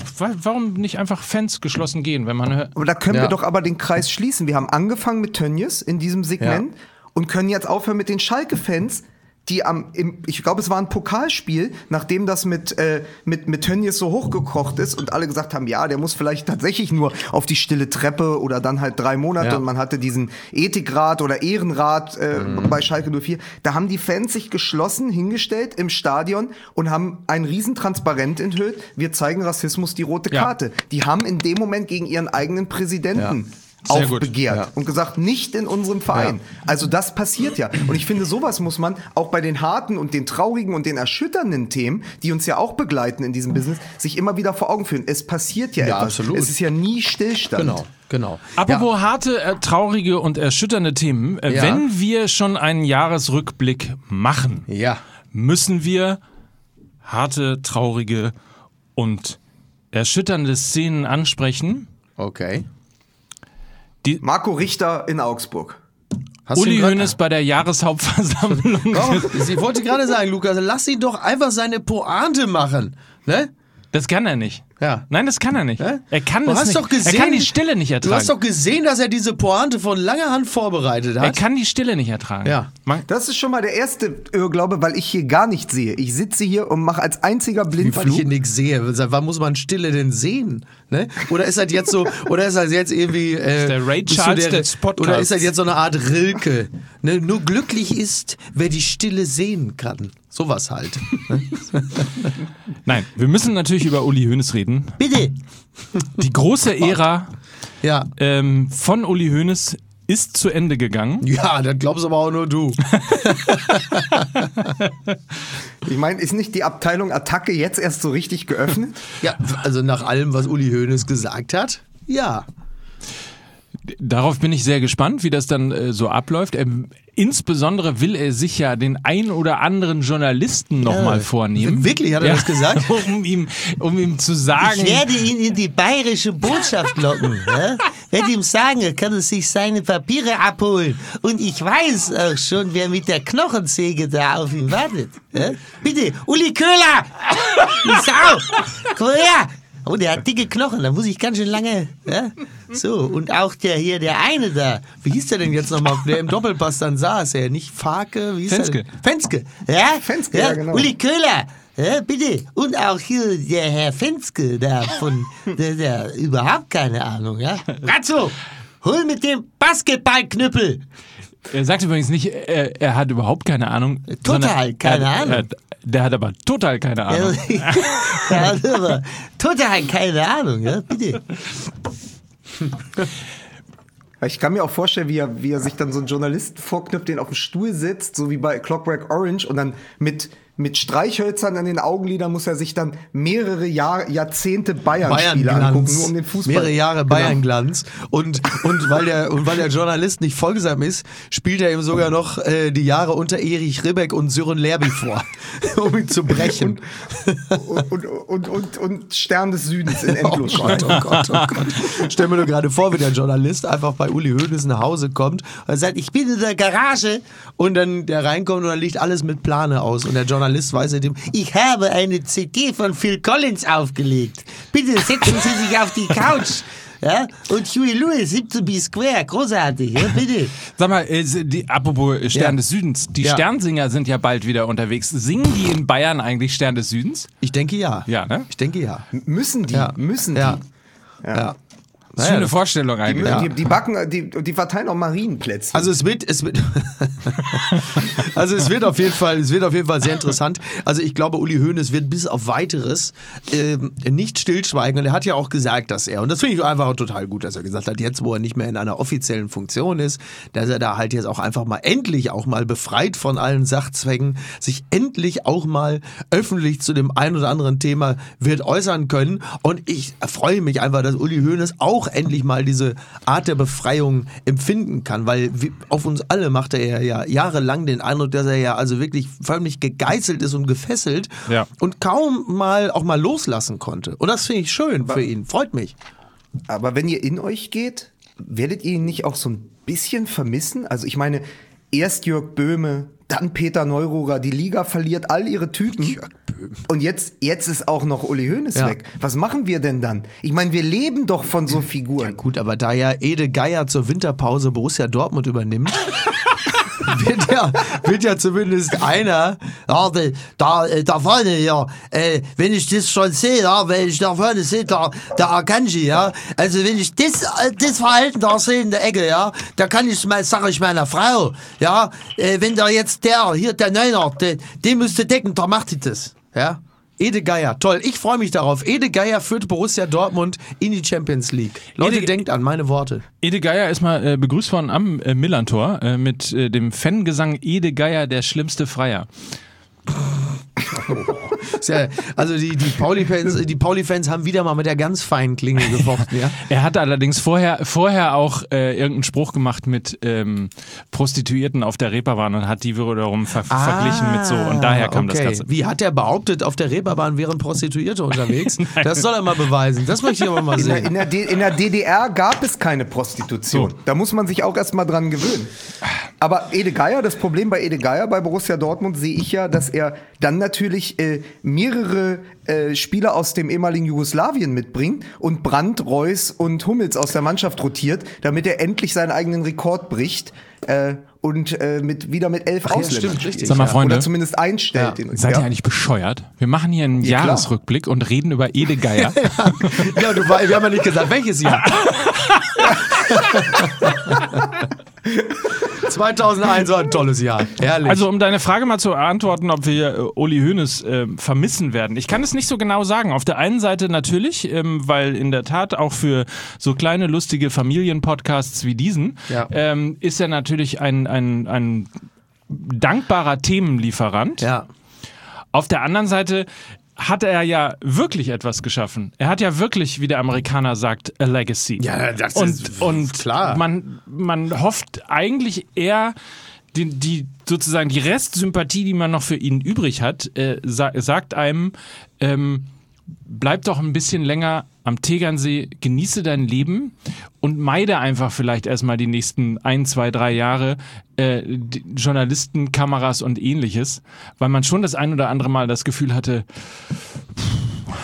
warum nicht einfach Fans geschlossen gehen, wenn man hört.
Aber da können wir doch aber den Kreis schließen. Wir haben angefangen mit Tönnies in diesem Segment. Ja. Und können jetzt aufhören mit den Schalke-Fans, die ich glaube, es war ein Pokalspiel, nachdem das mit Tönnies so hochgekocht ist und alle gesagt haben, ja, der muss vielleicht tatsächlich nur auf die stille Treppe oder dann halt 3 Monate und man hatte diesen Ethikrat oder Ehrenrat bei Schalke 04. Da haben die Fans sich geschlossen hingestellt im Stadion und haben ein Riesentransparent enthüllt, wir zeigen Rassismus die rote Karte. Die haben in dem Moment gegen ihren eigenen Präsidenten aufbegehrt und gesagt, nicht in unserem Verein. Also das passiert ja. Und ich finde, sowas muss man auch bei den harten und den traurigen und den erschütternden Themen, die uns ja auch begleiten in diesem Business, sich immer wieder vor Augen führen. Es passiert ja etwas.
Absolut.
Es ist ja nie Stillstand.
Genau.
Apropos harte, traurige und erschütternde Themen. Wenn wir schon einen Jahresrückblick machen, müssen wir harte, traurige und erschütternde Szenen ansprechen.
Okay.
Marco Richter in Augsburg.
Uli Hoeneß bei der Jahreshauptversammlung.
Ich wollte gerade sagen, Lukas, lass ihn doch einfach seine Pointe machen. Ne?
Das kann er nicht.
Ja.
Nein, das kann er nicht.
Ja?
Er kann das nicht.
Doch gesehen,
er kann die Stille nicht ertragen.
Du hast doch gesehen, dass er diese Pointe von langer Hand vorbereitet hat.
Er kann die Stille nicht ertragen.
Ja.
Das ist schon mal der erste Irrglaube, weil ich hier gar nichts sehe. Ich sitze hier und mache als einziger Blindflug.
Weil ich hier nichts sehe. Wann muss man Stille denn sehen? Ne? Oder ist das jetzt so, oder ist das jetzt irgendwie
der Ray Charles des Podcasts.
Oder ist das jetzt so eine Art Rilke? Ne? Nur glücklich ist, wer die Stille sehen kann. Sowas halt.
Nein, wir müssen natürlich über Uli Hoeneß reden.
Bitte.
Die große Ära von Uli Hoeneß ist zu Ende gegangen.
Ja, das glaubst aber auch nur du.
Ich meine, ist nicht die Abteilung Attacke jetzt erst so richtig geöffnet?
Ja, also nach allem, was Uli Hoeneß gesagt hat, ja.
Darauf bin ich sehr gespannt, wie das dann so abläuft. Insbesondere will er sich ja den ein oder anderen Journalisten nochmal vornehmen.
Wirklich, hat er das gesagt?
um ihm zu sagen...
Ich werde ihn in die bayerische Botschaft locken. Werde ihm sagen, er kann sich seine Papiere abholen. Und ich weiß auch schon, wer mit der Knochensäge da auf ihn wartet. Bitte, Uli Köhler! Du Sau! Komm her! Oh, der hat dicke Knochen, da muss ich ganz schön lange... Ja? So, und auch der eine da. Wie hieß der denn jetzt nochmal, der im Doppelpass dann saß? Nicht Farke, wie hieß
Fenske.
der? Fenske. Ja?
Fenske, ja, genau.
Uli Köhler. Ja, bitte. Und auch hier der Herr Fenske da der überhaupt keine Ahnung, ja? Ratzo, hol mit dem Basketballknüppel.
Er sagt übrigens nicht, er hat überhaupt keine Ahnung.
Total keine Ahnung.
Der hat aber total keine Ahnung.
Er hat aber total keine Ahnung, ja, bitte.
Ich kann mir auch vorstellen, wie er sich dann so einen Journalisten vorknüpft, den auf den Stuhl setzt, so wie bei Clockwork Orange, und dann mit Streichhölzern an den Augenlidern muss er sich dann mehrere Jahrzehnte Bayern-Spiele angucken, nur um den Fußball.
Mehrere Jahre Bayern-Glanz. Und weil der Journalist nicht folgsam ist, spielt er ihm sogar noch die Jahre unter Erich Ribbeck und Sören Lerby vor, um ihn zu brechen.
Und Stern des Südens in Endlosschleife.
Oh Gott. Stell mir nur gerade vor, wie der Journalist einfach bei Uli Hoeneß nach Hause kommt und sagt, ich bin in der Garage, und dann der reinkommt und dann liegt alles mit Plane aus und der Journalist weiß seitdem, ich habe eine CD von Phil Collins aufgelegt. Bitte setzen Sie sich auf die Couch. Ja? Und Huey Lewis, 17 B Square, großartig, ja, bitte.
Sag mal, apropos Stern des Südens, die Sternsinger sind ja bald wieder unterwegs. Singen die in Bayern eigentlich Stern des Südens?
Ich denke ja.
Ja, ne?
Ich denke ja.
Müssen die.
Ja.
Schöne Vorstellung eigentlich.
Die verteilen auch Marienplätze.
Also es wird auf jeden Fall sehr interessant. Also ich glaube, Uli Hoeneß wird bis auf Weiteres nicht stillschweigen. Und er hat ja auch gesagt, dass er, und das finde ich einfach total gut, dass er gesagt hat, jetzt wo er nicht mehr in einer offiziellen Funktion ist, dass er da halt jetzt auch einfach mal endlich auch mal befreit von allen Sachzwängen, sich endlich auch mal öffentlich zu dem ein oder anderen Thema wird äußern können. Und ich freue mich einfach, dass Uli Hoeneß auch endlich mal diese Art der Befreiung empfinden kann, weil auf uns alle machte er ja jahrelang den Eindruck, dass er ja also wirklich förmlich gegeißelt ist und gefesselt und kaum mal auch mal loslassen konnte. Und das finde ich schön für ihn, freut mich.
Aber wenn ihr in euch geht, werdet ihr ihn nicht auch so ein bisschen vermissen? Also ich meine, erst Jörg Böhme, dann Peter Neururer, die Liga verliert all ihre Typen. Und jetzt ist auch noch Uli Hoeneß weg. Was machen wir denn dann? Ich meine, wir leben doch von so Figuren.
Ja gut, aber da ja Ede Geier zur Winterpause Borussia Dortmund übernimmt, wird ja zumindest einer,
da vorne, ja, wenn ich das schon sehe, ja, wenn ich da vorne sehe, der Akanji, ja, also wenn ich das Verhalten da sehe in der Ecke, ja, da kann ich mal, sag ich meiner Frau, ja, wenn da jetzt der Neuner, den müsste decken, da macht die das, ja.
Ede Geier, toll. Ich freue mich darauf. Ede Geier führt Borussia Dortmund in die Champions League. Leute, denkt an meine Worte.
Ede Geier ist mal begrüßt worden am Millantor mit dem Fangesang Ede Geier, der schlimmste Freier.
Also die Pauli-Fans haben wieder mal mit der ganz feinen Klinge gefochten, ja?
Er hatte allerdings vorher auch irgendeinen Spruch gemacht mit Prostituierten auf der Reeperbahn und hat die wiederum verglichen mit so, und daher kam das Ganze.
Wie hat er behauptet, auf der Reeperbahn wären Prostituierte unterwegs? Das soll er mal beweisen, das möchte ich aber mal sehen.
In der DDR gab es keine Prostitution. So. Da muss man sich auch erstmal dran gewöhnen. Aber Ede Geier, das Problem bei Ede Geier bei Borussia Dortmund sehe ich ja, dass er dann natürlich mehrere Spieler aus dem ehemaligen Jugoslawien mitbringt und Brandt, Reus und Hummels aus der Mannschaft rotiert, damit er endlich seinen eigenen Rekord bricht und wieder mit 11 Ausländern.
Stimmt, richtig.
Sag mal, Freunde,
oder zumindest einstellt.
Seid ihr eigentlich bescheuert? Wir machen hier einen Jahresrückblick und reden über Ede Geier.
Ja, wir haben ja nicht gesagt, welches Jahr. 2001 war ein tolles Jahr. Herrlich.
Also um deine Frage mal zu beantworten, ob wir Uli Hoeneß vermissen werden. Ich kann es nicht so genau sagen. Auf der einen Seite natürlich, weil in der Tat auch für so kleine lustige Familienpodcasts wie diesen ist er natürlich ein dankbarer Themenlieferant.
Ja.
Auf der anderen Seite hat er ja wirklich etwas geschaffen. Er hat ja wirklich, wie der Amerikaner sagt, a legacy.
Ja, das ist klar.
Man hofft eigentlich eher, die sozusagen die Restsympathie, die man noch für ihn übrig hat, sagt einem, bleib doch ein bisschen länger am Tegernsee, genieße dein Leben und meide einfach vielleicht erstmal die nächsten 1, 2, 3 Jahre Journalisten, Kameras und ähnliches, weil man schon das ein oder andere Mal das Gefühl hatte,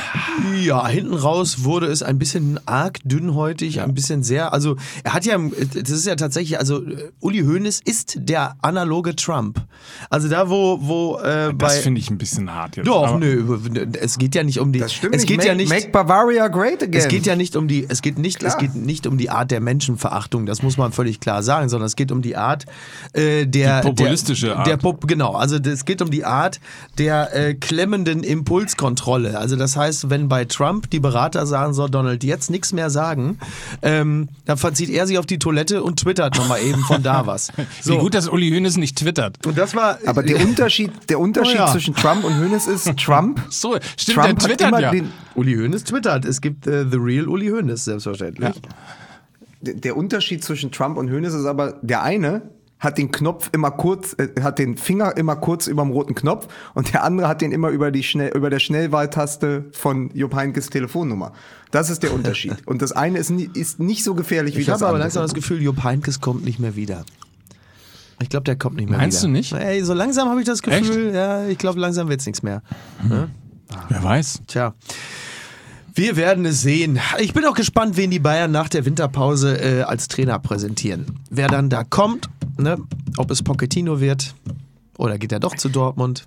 Ja, hinten raus wurde es ein bisschen arg dünnhäutig, ein bisschen sehr, also er hat ja, das ist ja tatsächlich, also Uli Hoeneß ist der analoge Trump. Also da, wo
Das finde ich ein bisschen hart jetzt.
Doch, nö, es geht ja nicht um die,
Das stimmt
es
nicht.
geht ja nicht,
Make Bavaria great again.
es geht ja nicht um die, es geht nicht um die Art der Menschenverachtung, das muss man völlig klar sagen, sondern es geht um die Art der
populistische Art.
Genau, also es geht um die Art der klemmenden Impulskontrolle. Also das heißt, wenn bei Trump die Berater sagen, so Donald, jetzt nichts mehr sagen, dann verzieht er sich auf die Toilette und twittert nochmal eben von da was.
Wie gut, dass Uli Hoeneß nicht twittert.
Und das war.
Aber der Unterschied zwischen Trump und Hoeneß ist, Trump
So, stimmt,
Trump
der
hat
twittert
immer
ja.
Uli Hoeneß twittert. Es gibt The Real Uli Hoeneß, selbstverständlich.
Der Unterschied zwischen Trump und Hoeneß ist aber, der eine hat den Knopf immer kurz, hat den Finger immer kurz über dem roten Knopf und der andere hat den immer über der Schnellwahltaste von Jupp Heynckes Telefonnummer. Das ist der Unterschied. Und das eine ist nicht so gefährlich wie
Ich
das
habe aber
andere.
langsam das Gefühl, Jupp Heynckes kommt nicht mehr wieder. Ich glaube, der kommt nicht mehr
Meinst
wieder.
du nicht?
Ey, so langsam habe ich das Gefühl, ja, ich glaube, langsam wird's nichts mehr. Ne?
Wer weiß.
Tja. Wir werden es sehen. Ich bin auch gespannt, wen die Bayern nach der Winterpause als Trainer präsentieren. Wer dann da kommt, ne? Ob es Pochettino wird oder geht er doch zu Dortmund.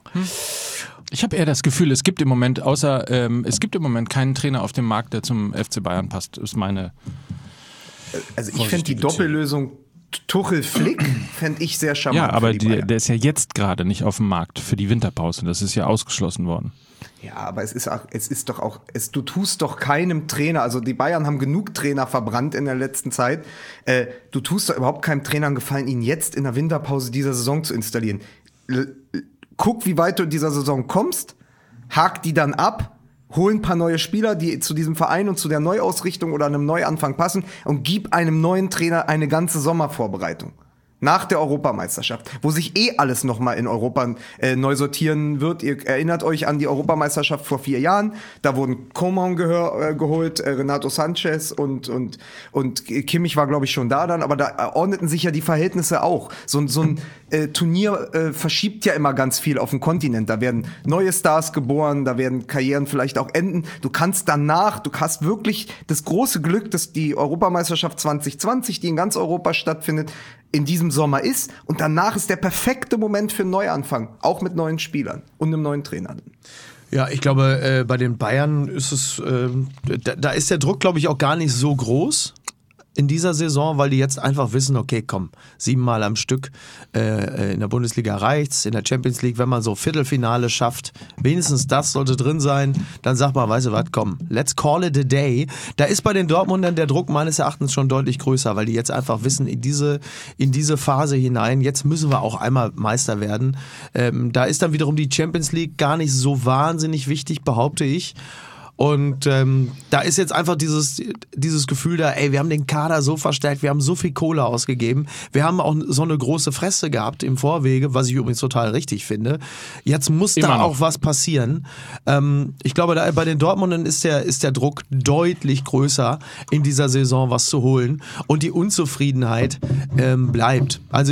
Ich habe eher das Gefühl, es gibt im Moment keinen Trainer auf dem Markt, der zum FC Bayern passt. Ist meine.
Also ich fände die
vorsichtige
Doppellösung Tuchel-Flick fände ich sehr charmant.
Ja, aber
für die Bayern.
der ist ja jetzt gerade nicht auf dem Markt für die Winterpause. Das ist ja ausgeschlossen worden.
Ja, aber du tust doch keinem Trainer, also die Bayern haben genug Trainer verbrannt in der letzten Zeit, du tust doch überhaupt keinem Trainer einen Gefallen, ihn jetzt in der Winterpause dieser Saison zu installieren. Guck, wie weit du in dieser Saison kommst, hak die dann ab, hol ein paar neue Spieler, die zu diesem Verein und zu der Neuausrichtung oder einem Neuanfang passen und gib einem neuen Trainer eine ganze Sommervorbereitung. Nach der Europameisterschaft, wo sich alles nochmal in Europa neu sortieren wird. Ihr erinnert euch an die Europameisterschaft vor 4 Jahren. Da wurden Coman geholt, Renato Sanchez und Kimmich war, glaube ich, schon da dann. Aber da ordneten sich ja die Verhältnisse auch. So ein Turnier verschiebt ja immer ganz viel auf dem Kontinent. Da werden neue Stars geboren, da werden Karrieren vielleicht auch enden. Du hast wirklich das große Glück, dass die Europameisterschaft 2020, die in ganz Europa stattfindet, in diesem Sommer ist und danach ist der perfekte Moment für einen Neuanfang, auch mit neuen Spielern und einem neuen Trainer.
Ja, ich glaube, bei den Bayern ist es, da ist der Druck, glaube ich, auch gar nicht so groß in dieser Saison, weil die jetzt einfach wissen, okay, komm, 7-mal am Stück in der Bundesliga reicht's, in der Champions League, wenn man so Viertelfinale schafft, wenigstens das sollte drin sein, dann sagt man, weißt du was, komm, let's call it a day. Da ist bei den Dortmundern der Druck meines Erachtens schon deutlich größer, weil die jetzt einfach wissen, in diese Phase hinein, jetzt müssen wir auch einmal Meister werden. Da ist dann wiederum die Champions League gar nicht so wahnsinnig wichtig, behaupte ich. Und da ist jetzt einfach dieses Gefühl da, ey, wir haben den Kader so verstärkt, wir haben so viel Kohle ausgegeben, wir haben auch so eine große Fresse gehabt im Vorwege, was ich übrigens total richtig finde. Jetzt muss da auch was passieren. Ich glaube, da bei den Dortmundern ist der Druck deutlich größer, in dieser Saison was zu holen. Und die Unzufriedenheit bleibt. Also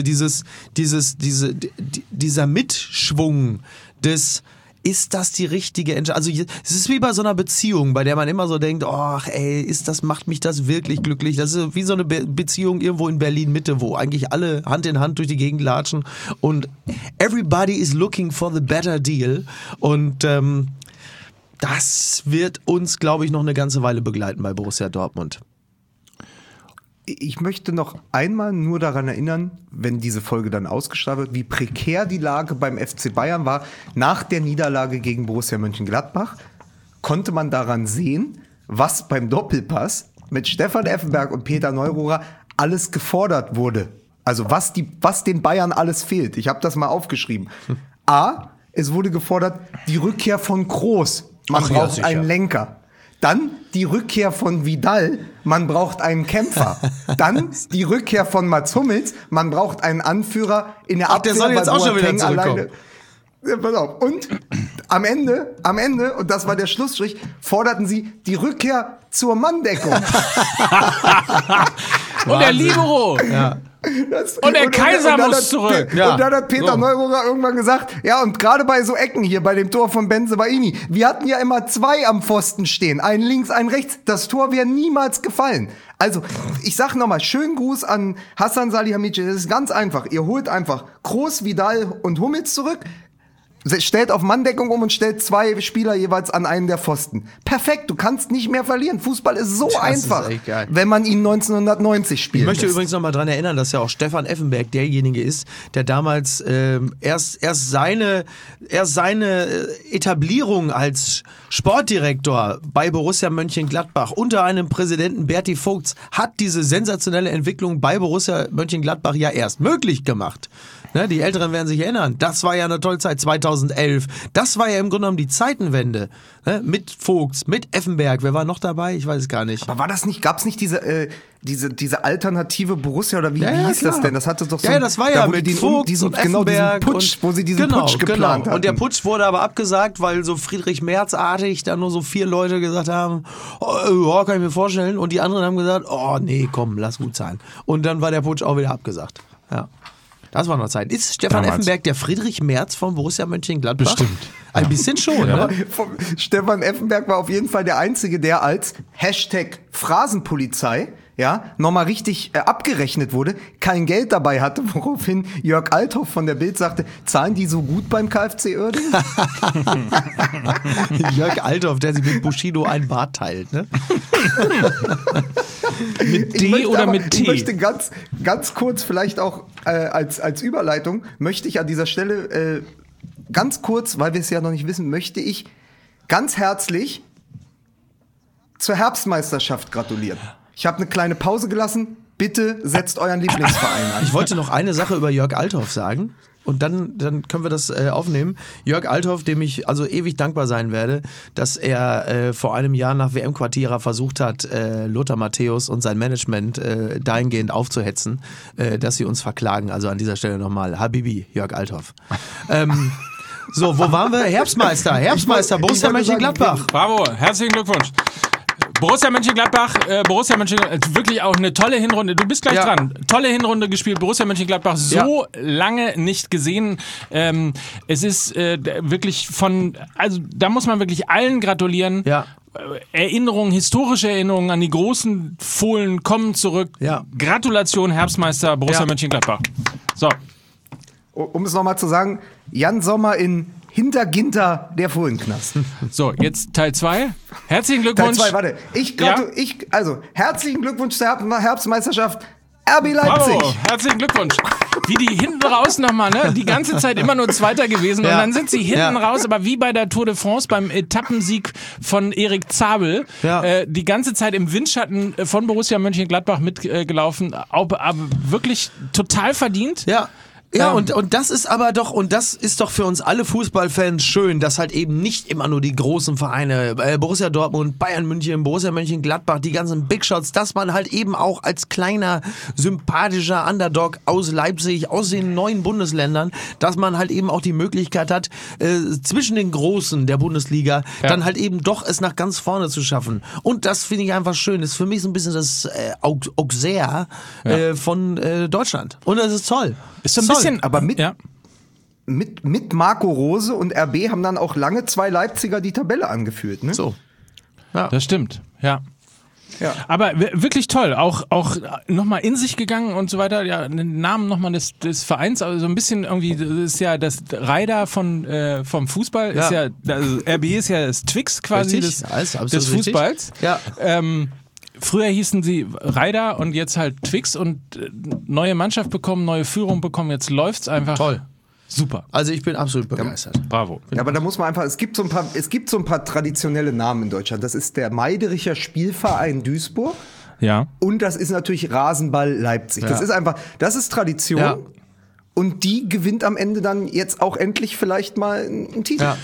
dieser Mitschwung des ist das die richtige Entscheidung? Also es ist wie bei so einer Beziehung, bei der man immer so denkt, ach ey, macht mich das wirklich glücklich? Das ist wie so eine Beziehung irgendwo in Berlin-Mitte, wo eigentlich alle Hand in Hand durch die Gegend latschen und everybody is looking for the better deal. Und das wird uns, glaube ich, noch eine ganze Weile begleiten bei Borussia Dortmund.
Ich möchte noch einmal nur daran erinnern, wenn diese Folge dann ausgestrahlt wird, wie prekär die Lage beim FC Bayern war. Nach der Niederlage gegen Borussia Mönchengladbach konnte man daran sehen, was beim Doppelpass mit Stefan Effenberg und Peter Neururer alles gefordert wurde. Also was den Bayern alles fehlt. Ich habe das mal aufgeschrieben. A, es wurde gefordert, die Rückkehr von Kroos. Man braucht einen Lenker. Dann die Rückkehr von Vidal, man braucht einen Kämpfer. Dann die Rückkehr von Mats Hummels, man braucht einen Anführer in der Abwehr.
Der soll jetzt auch schon wieder zurückkommen.
Ja, pass auf. Und am Ende, und das war der Schlussstrich, forderten sie die Rückkehr zur Manndeckung.
Und der Libero.
Ja.
Und der Kaiser muss zurück.
Und dann hat Peter Neururer irgendwann gesagt, ja, und gerade bei so Ecken hier, bei dem Tor von Bensebaini, wir hatten ja immer 2 am Pfosten stehen, einen links, einen rechts, das Tor wäre niemals gefallen. Also, ich sag nochmal, schönen Gruß an Hassan Salihamidzic, das ist ganz einfach, ihr holt einfach Kroos, Vidal und Hummels zurück, stellt auf Manndeckung um und stellt 2 Spieler jeweils an einen der Pfosten. Perfekt, du kannst nicht mehr verlieren. Fußball ist so einfach, wenn man ihn 1990 spielt.
Ich möchte übrigens noch mal daran erinnern, dass ja auch Stefan Effenberg derjenige ist, der damals erst seine Etablierung als Sportdirektor bei Borussia Mönchengladbach unter einem Präsidenten Berti Vogts hat diese sensationelle Entwicklung bei Borussia Mönchengladbach ja erst möglich gemacht. Ne, die Älteren werden sich erinnern, das war ja eine tolle Zeit, 2011. Das war ja im Grunde genommen die Zeitenwende. Ne, mit Vogts, mit Effenberg. Wer war noch dabei? Ich weiß es gar nicht.
Aber war das nicht, gab's nicht diese alternative Borussia oder wie hieß das denn? Das hatte doch so.
Ja, das war ja mit Vogts und Effenberg.
Diesen Putsch, wo sie diesen Putsch geplant hatten.
Und der Putsch wurde aber abgesagt, weil so Friedrich Merz-artig da nur so 4 Leute gesagt haben, oh, kann ich mir vorstellen. Und die anderen haben gesagt, oh nee, komm, lass gut sein. Und dann war der Putsch auch wieder abgesagt. Ja. Das war noch Zeit. Ist Stefan Effenberg der Friedrich Merz von Borussia Mönchengladbach?
Bestimmt.
Ein bisschen schon, ne?
Stefan Effenberg war auf jeden Fall der Einzige, der als #Phrasenpolizei nochmal richtig abgerechnet wurde, kein Geld dabei hatte, woraufhin Jörg Althoff von der Bild sagte, zahlen die so gut beim KfC Uerdingen?
Jörg Althoff, der sich mit Bushido ein Bart teilt, ne?
Mit D oder mit T?
Ich möchte ganz kurz vielleicht auch als Überleitung, möchte ich an dieser Stelle ganz kurz, weil wir es ja noch nicht wissen, möchte ich ganz herzlich zur Herbstmeisterschaft gratulieren. Ich habe eine kleine Pause gelassen. Bitte setzt euren Lieblingsverein ein.
Ich wollte noch eine Sache über Jörg Althoff sagen. Und dann können wir das aufnehmen. Jörg Althoff, dem ich also ewig dankbar sein werde, dass er vor einem Jahr nach WM-Quartierer versucht hat, Lothar Matthäus und sein Management dahingehend aufzuhetzen, dass sie uns verklagen. Also an dieser Stelle nochmal Habibi, Jörg Althoff. So, wo waren wir? Herbstmeister, Borussia Mönchengladbach.
Bravo, herzlichen Glückwunsch. Borussia Mönchengladbach, wirklich auch eine tolle Hinrunde. Du bist gleich dran. Tolle Hinrunde gespielt. Borussia Mönchengladbach so lange nicht gesehen. Es ist wirklich also da muss man wirklich allen gratulieren.
Ja.
Historische Erinnerungen an die großen Fohlen kommen zurück.
Ja.
Gratulation, Herbstmeister Borussia Mönchengladbach. So.
Um es nochmal zu sagen, Jan Sommer in Hinterginter, der Fohlenknast.
So, jetzt Teil 2. Herzlichen Glückwunsch.
Teil 2, warte. Herzlichen Glückwunsch zur Herbstmeisterschaft RB Leipzig.
Bravo, herzlichen Glückwunsch. Wie die hinten raus nochmal, ne? Die ganze Zeit immer nur Zweiter gewesen und dann sind sie hinten raus, aber wie bei der Tour de France beim Etappensieg von Erik Zabel, die ganze Zeit im Windschatten von Borussia Mönchengladbach mitgelaufen, aber wirklich total verdient.
Ja. Ja, und das ist aber doch, und das ist doch für uns alle Fußballfans schön, dass halt eben nicht immer nur die großen Vereine, Borussia Dortmund, Bayern München, Borussia Mönchengladbach, die ganzen Big Shots, dass man halt eben auch als kleiner, sympathischer Underdog aus Leipzig, aus den neuen Bundesländern, dass man halt eben auch die Möglichkeit hat, zwischen den Großen der Bundesliga dann halt eben doch es nach ganz vorne zu schaffen. Und das finde ich einfach schön. Das ist für mich so ein bisschen das Auxerre von Deutschland. Und das ist toll.
Ist so ein bisschen,
aber mit Marco Rose und RB haben dann auch lange 2 Leipziger die Tabelle angeführt, ne?
So. Ja.
Das stimmt, ja. Aber wirklich toll, auch nochmal in sich gegangen und so weiter, den Namen nochmal des Vereins, also so ein bisschen irgendwie, das ist ja das Reiter vom Fußball, ist also RB ist ja das Twix quasi des Fußballs.
Ja.
Früher hießen sie Reiter und jetzt halt Twix und neue Mannschaft bekommen, neue Führung bekommen, jetzt läuft's einfach.
Toll.
Super.
Also ich bin absolut begeistert.
Bravo.
Ja, aber da muss man einfach, es gibt so ein paar traditionelle Namen in Deutschland. Das ist der Meidericher Spielverein Duisburg.
Ja.
Und das ist natürlich Rasenball Leipzig.
Ja.
Das ist Tradition.
Ja.
Und die gewinnt am Ende dann jetzt auch endlich vielleicht mal einen Titel.
Ja.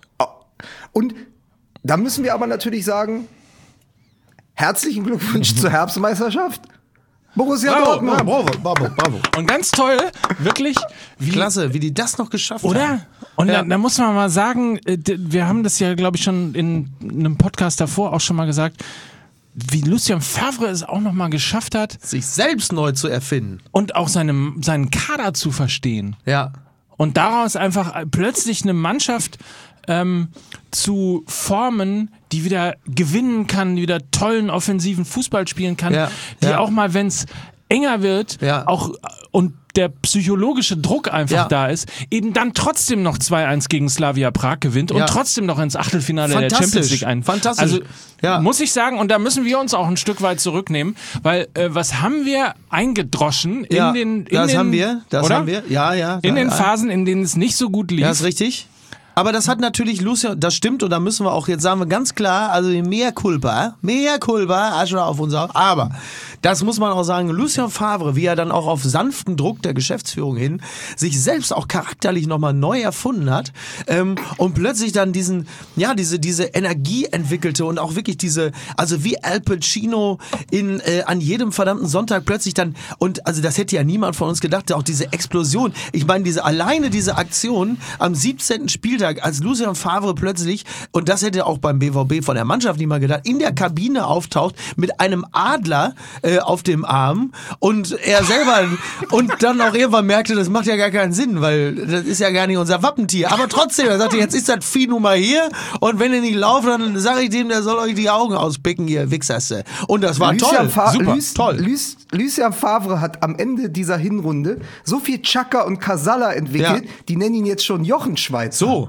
Und da müssen wir aber natürlich sagen, herzlichen Glückwunsch zur Herbstmeisterschaft. Borussia Dortmund.
Bravo.
Und ganz toll, wirklich.
Klasse, wie die das noch geschafft haben.
Oder? Und da muss man mal sagen, wir haben das ja, glaube ich, schon in einem Podcast davor auch schon mal gesagt, wie Lucien Favre es auch nochmal geschafft hat
Sich selbst neu zu erfinden.
und auch seinen Kader zu verstehen.
Ja.
Und daraus einfach plötzlich eine Mannschaft zu formen, die wieder gewinnen kann, die wieder tollen offensiven Fußball spielen kann, die auch mal, wenn es enger wird, auch und der psychologische Druck einfach da ist, eben dann trotzdem noch 2-1 gegen Slavia Prag gewinnt und trotzdem noch ins Achtelfinale der Champions League
Fantastisch.
Also muss ich sagen, und da müssen wir uns auch ein Stück weit zurücknehmen, weil was haben wir eingedroschen in den
haben wir.
In den Phasen, in denen es nicht so gut lief.
Ja, ist richtig. Aber das hat natürlich Lucien, das stimmt, und da müssen wir auch, jetzt sagen wir ganz klar, also mea culpa, Asche auf uns auch. Aber das muss man auch sagen, Lucien Favre, wie er dann auch auf sanften Druck der Geschäftsführung hin sich selbst auch charakterlich nochmal neu erfunden hat und plötzlich dann diese Energie entwickelte und auch wirklich also wie Al Pacino an jedem verdammten Sonntag plötzlich dann, und also das hätte ja niemand von uns gedacht, auch diese Explosion, ich meine diese Aktion am 17. Spieltag, als Lucien Favre plötzlich, und das hätte auch beim BVB von der Mannschaft niemand gedacht, in der Kabine auftaucht mit einem Adler auf dem Arm und er selber und dann auch irgendwann merkte, das macht ja gar keinen Sinn, weil das ist ja gar nicht unser Wappentier. Aber trotzdem, er sagte, jetzt ist das Vieh nun mal hier und wenn ihr nicht lauft, dann sage ich dem, der soll euch die Augen auspicken, ihr Wichserste. Und das war toll. Toll.
Lucien Favre hat am Ende dieser Hinrunde so viel Chaka und Casalla entwickelt, die nennen ihn jetzt schon Jochen Schweizer.
So.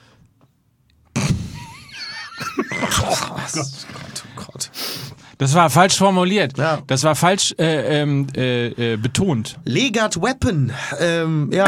Gott.
Das war falsch formuliert. Ja. Das war falsch betont.
Legat Weapon. Ja.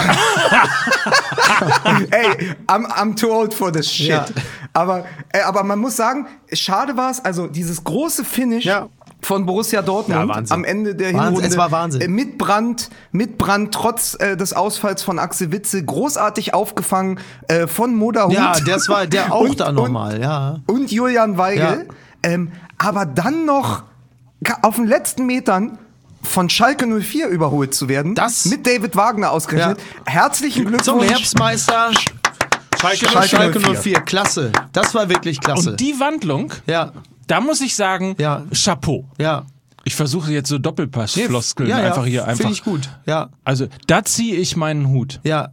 Ey, I'm too old for this shit. Ja. Aber man muss sagen, schade war es, also dieses große Finish von Borussia Dortmund am Ende der Hinrunde.
Es war Wahnsinn.
Mit Brandt trotz des Ausfalls von Axel Witzel, großartig aufgefangen von Moderhut.
Ja, das war der auch da nochmal, ja.
Und Julian Weigel. Ja. Aber dann noch auf den letzten Metern von Schalke 04 überholt zu werden, mit David Wagner ausgerechnet. Ja. Herzlichen Glückwunsch.
Zum Herbstmeister Schalke 04. Klasse. Das war wirklich klasse.
Und die Wandlung, da muss ich sagen, Chapeau.
Ja.
Ich versuche jetzt so Doppelpass-Floskeln einfach hier einfach.
Finde ich gut. Ja.
Also, da ziehe ich meinen Hut.
Ja.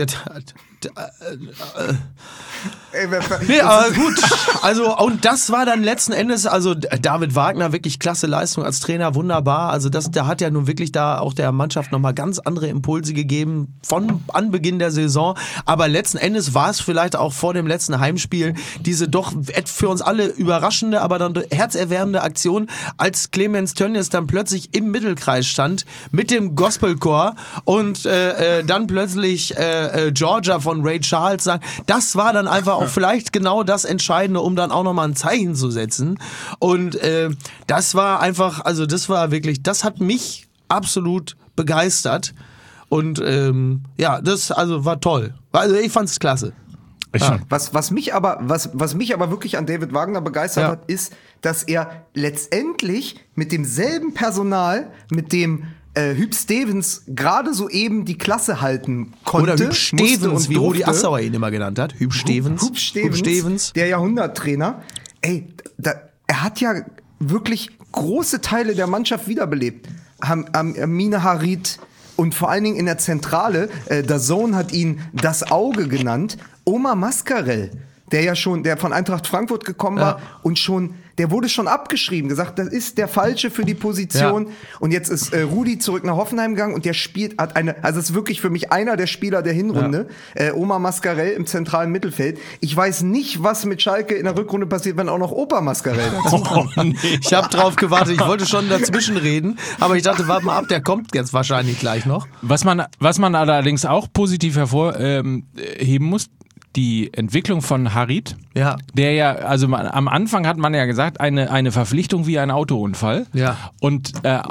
Nee, aber gut. Also, und das war dann letzten Endes, also David Wagner, wirklich klasse Leistung als Trainer, wunderbar. Also der hat ja nun wirklich da auch der Mannschaft nochmal ganz andere Impulse gegeben von Anbeginn der Saison. Aber letzten Endes war es vielleicht auch vor dem letzten Heimspiel diese doch für uns alle überraschende, aber dann herzerwärmende Aktion, als Clemens Tönnies dann plötzlich im Mittelkreis stand mit dem Gospelchor und dann plötzlich Georgia von Ray Charles sagt, das war dann einfach auch vielleicht genau das Entscheidende, um dann auch nochmal ein Zeichen zu setzen. Und das war einfach, also das war wirklich, das hat mich absolut begeistert. Und das also war toll. Also ich fand es klasse.
Was mich aber wirklich an David Wagner begeistert hat, ist, dass er letztendlich mit demselben Personal, mit dem Hüb Stevens gerade so eben die Klasse halten konnte.
Oder Hüb Stevens, wie Rudi Assauer ihn immer genannt hat. Hüb Stevens.
Der Jahrhunderttrainer. Ey, er hat ja wirklich große Teile der Mannschaft wiederbelebt. Amine Harit und vor allen Dingen in der Zentrale, DAZN hat ihn das Auge genannt, Omar Mascarell, der von Eintracht Frankfurt gekommen war und der wurde schon abgeschrieben, gesagt, das ist der Falsche für die Position. Ja. Und jetzt ist Rudi zurück nach Hoffenheim gegangen und der also ist wirklich für mich einer der Spieler der Hinrunde. Omar Mascarell im zentralen Mittelfeld. Ich weiß nicht, was mit Schalke in der Rückrunde passiert, wenn auch noch Opa Mascarell dazu kommt.
Ich habe drauf gewartet, ich wollte schon dazwischen reden, aber ich dachte, warte mal ab, der kommt jetzt wahrscheinlich gleich noch.
Was man allerdings auch positiv hervorheben muss, die Entwicklung von Harit, der also am Anfang hat man ja gesagt, eine Verpflichtung wie ein Autounfall.
Ja.
Und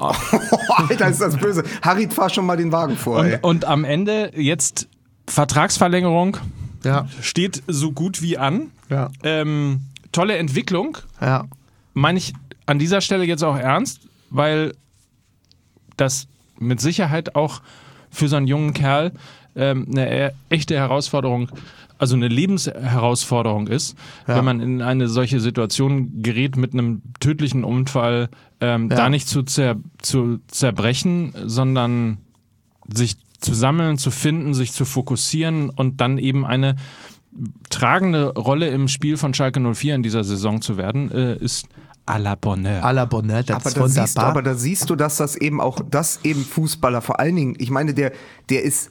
Alter, ist das böse. Harit, fahr schon mal den Wagen vor.
Und am Ende jetzt Vertragsverlängerung steht so gut wie an.
Ja.
Tolle Entwicklung.
Ja.
Meine ich an dieser Stelle jetzt auch ernst, weil das mit Sicherheit auch für so einen jungen Kerl eine echte Herausforderung, also eine Lebensherausforderung ist, wenn man in eine solche Situation gerät mit einem tödlichen Unfall, da nicht zu zerbrechen, sondern sich zu sammeln, zu finden, sich zu fokussieren und dann eben eine tragende Rolle im Spiel von Schalke 04 in dieser Saison zu werden, ist à la Bonheur.
À la Bonheur, das ist wunderbar.
Aber da siehst du, dass das eben Fußballer, vor allen Dingen, ich meine, der ist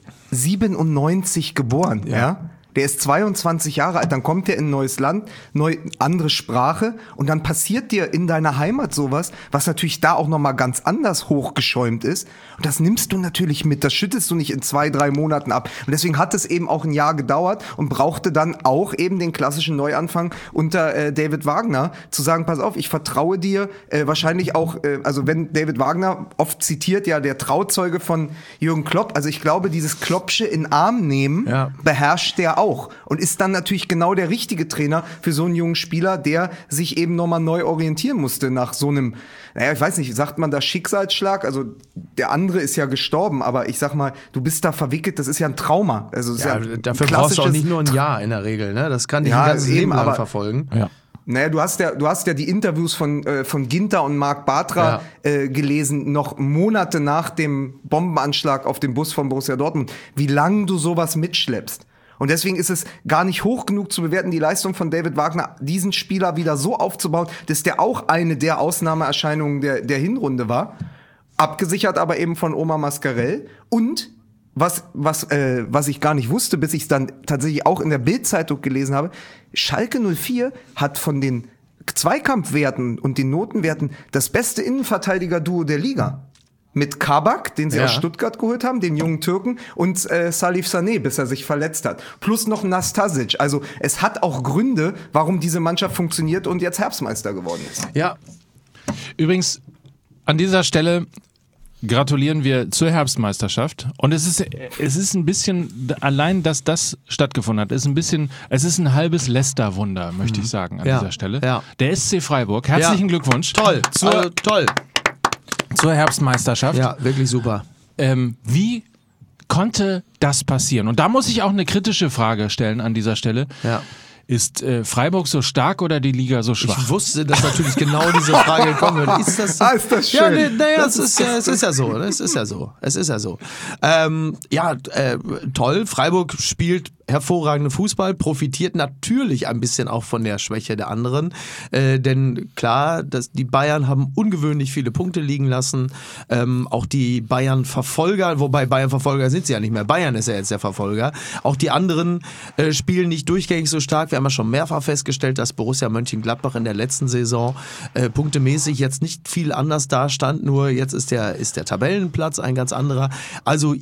97 geboren, ja? Der ist 22 Jahre alt, dann kommt er in ein neues Land, andere Sprache und dann passiert dir in deiner Heimat sowas, was natürlich da auch nochmal ganz anders hochgeschäumt ist. Und das nimmst du natürlich mit, das schüttest du nicht in 2-3 Monaten ab. Und deswegen hat es eben auch ein Jahr gedauert und brauchte dann auch eben den klassischen Neuanfang unter David Wagner, zu sagen, pass auf, ich vertraue dir, wahrscheinlich auch, also wenn David Wagner oft zitiert, ja, der Trauzeuge von Jürgen Klopp, also ich glaube, dieses Kloppsche in Arm nehmen, beherrscht der auch und ist dann natürlich genau der richtige Trainer für so einen jungen Spieler, der sich eben nochmal neu orientieren musste nach so einem, naja, ich weiß nicht, sagt man da Schicksalsschlag? Also der andere ist ja gestorben, aber ich sag mal, du bist da verwickelt, das ist ja ein Trauma. Also
dafür brauchst du auch nicht nur ein Jahr in der Regel, ne? Das kann dich ein ganzes Leben lang verfolgen. Ja.
Naja, du hast ja die Interviews von Ginter und Marc Bartra gelesen, noch Monate nach dem Bombenanschlag auf den Bus von Borussia Dortmund, wie lange du sowas mitschleppst. Und deswegen ist es gar nicht hoch genug zu bewerten, die Leistung von David Wagner, diesen Spieler wieder so aufzubauen, dass der auch eine der Ausnahmeerscheinungen der Hinrunde war. Abgesichert aber eben von Omar Mascarell. Und was ich gar nicht wusste, bis ich es dann tatsächlich auch in der Bild-Zeitung gelesen habe, Schalke 04 hat von den Zweikampfwerten und den Notenwerten das beste Innenverteidiger-Duo der Liga. Mit Kabak, den sie aus Stuttgart geholt haben, den jungen Türken, und Salif Sané, bis er sich verletzt hat. Plus noch Nastasic. Also es hat auch Gründe, warum diese Mannschaft funktioniert und jetzt Herbstmeister geworden ist.
Ja.
Übrigens, an dieser Stelle gratulieren wir zur Herbstmeisterschaft. Und es ist ein bisschen, allein, dass das stattgefunden hat, es ist ein halbes Leicester-Wunder, möchte ich sagen, an dieser Stelle. Ja. Der SC Freiburg, herzlichen Glückwunsch.
Toll, toll.
Zur Herbstmeisterschaft.
Ja, wirklich super.
Wie konnte das passieren? Und da muss ich auch eine kritische Frage stellen an dieser Stelle. Ja. Ist Freiburg so stark oder die Liga so schwach?
Ich wusste, dass natürlich genau diese Frage kommen wird. Ist das so?
Ist das schön?
Ja, naja, es ist ja so. Toll. Freiburg spielt hervorragenden Fußball, profitiert natürlich ein bisschen auch von der Schwäche der anderen, denn klar, die Bayern haben ungewöhnlich viele Punkte liegen lassen, auch die Bayern-Verfolger, wobei Bayern-Verfolger sind sie ja nicht mehr, Bayern ist ja jetzt der Verfolger, auch die anderen spielen nicht durchgängig so stark, wir haben ja schon mehrfach festgestellt, dass Borussia Mönchengladbach in der letzten Saison punktemäßig jetzt nicht viel anders dastand, nur jetzt ist der Tabellenplatz ein ganz anderer, also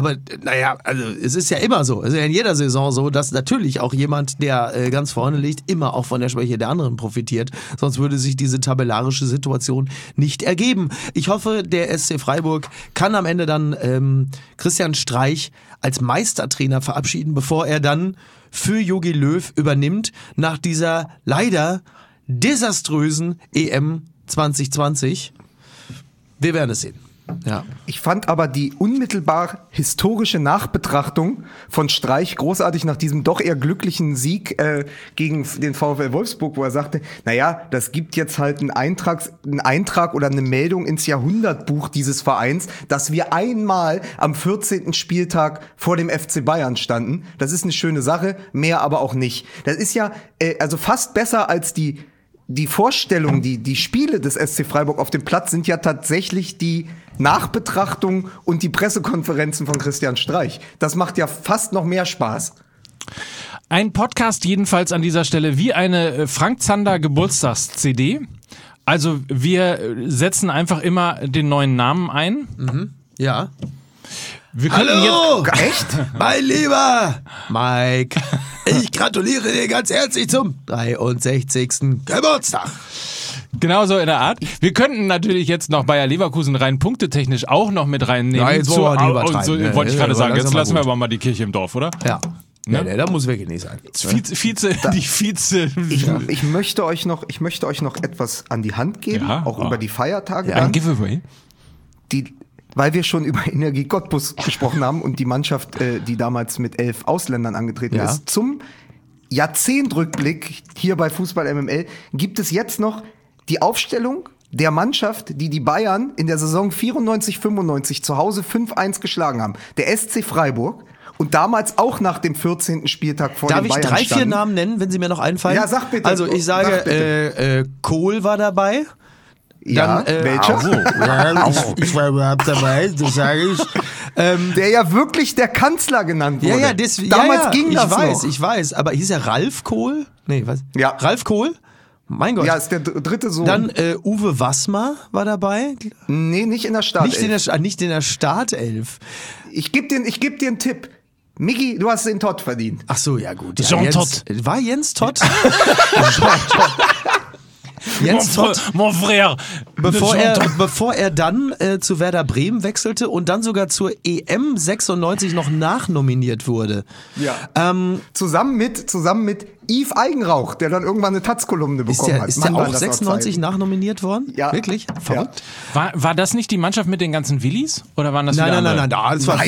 es ist ja immer so, es ist ja in jeder Saison so, dass natürlich auch jemand, der ganz vorne liegt, immer auch von der Schwäche der anderen profitiert, sonst würde sich diese tabellarische Situation nicht ergeben. Ich hoffe, der SC Freiburg kann am Ende dann Christian Streich als Meistertrainer verabschieden, bevor er dann für Jogi Löw übernimmt, nach dieser leider desaströsen EM 2020. Wir werden es sehen. Ja.
Ich fand aber die unmittelbar historische Nachbetrachtung von Streich großartig nach diesem doch eher glücklichen Sieg gegen den VfL Wolfsburg, wo er sagte, naja, das gibt jetzt halt einen Eintrag oder eine Meldung ins Jahrhundertbuch dieses Vereins, dass wir einmal am 14. Spieltag vor dem FC Bayern standen. Das ist eine schöne Sache, mehr aber auch nicht. Das ist ja also fast besser als die Vorstellung, die Spiele des SC Freiburg auf dem Platz sind ja tatsächlich die Nachbetrachtung und die Pressekonferenzen von Christian Streich. Das macht ja fast noch mehr Spaß.
Ein Podcast jedenfalls an dieser Stelle wie eine Frank Zander Geburtstags-CD. Also wir setzen einfach immer den neuen Namen ein.
Mhm. Ja.
Hallo!
Echt?
Mein lieber Mike, ich gratuliere dir ganz herzlich zum 63. Geburtstag.
Genauso in der Art. Wir könnten natürlich jetzt noch Bayer Leverkusen rein punktetechnisch auch noch mit reinnehmen.
Ja, jetzt
wollte ich gerade sagen, jetzt lassen wir aber mal die Kirche im Dorf, oder?
Ja. Ne? Nee, da muss wirklich nicht sein.
Vize.
Ich möchte euch noch etwas an die Hand geben, auch über die Feiertage.
Ein Giveaway.
weil wir schon über Energie Cottbus gesprochen haben und die Mannschaft, die damals mit 11 Ausländern angetreten ist, zum Jahrzehntrückblick hier bei Fußball MML gibt es jetzt noch die Aufstellung der Mannschaft, die Bayern in der Saison 94/95 zu Hause 5-1 geschlagen haben. Der SC Freiburg. Und damals auch nach dem 14. Spieltag vor den Bayern
Darf ich 3, 4
standen.
Namen nennen, wenn sie mir noch einfallen?
Ja, sag bitte.
Also ich sage, Kohl war dabei.
Ja,
Dann,
welcher?
Ich war überhaupt dabei, das sage ich.
Der ja wirklich der Kanzler genannt wurde. Damals ging das noch.
Ich weiß. Aber hieß er Ralf Kohl? Nee, was?
Ja.
Ralf Kohl? Mein Gott.
Ja, ist der dritte Sohn.
Dann Uwe Wassmer war dabei.
Nee, nicht in der Startelf.
Nicht in der Startelf.
Ich geb dir einen Tipp. Miki, du hast den Todd verdient.
Ach so, ja gut. Ja,
Jean
Jens,
Todt.
War Jens Todt? Jens Todt.
Mon frère.
Bevor er dann zu Werder Bremen wechselte und dann sogar zur EM 96 noch nachnominiert wurde.
Ja. Zusammen mit Yves Eigenrauch, der dann irgendwann eine Taz-Kolumne bekommen hat.
Ist der
Mann,
auch 96 nachnominiert worden?
Ja.
Wirklich? Verrückt.
War das nicht die Mannschaft mit den ganzen Willis? Oder waren das wieder
Nein,
andere?
das war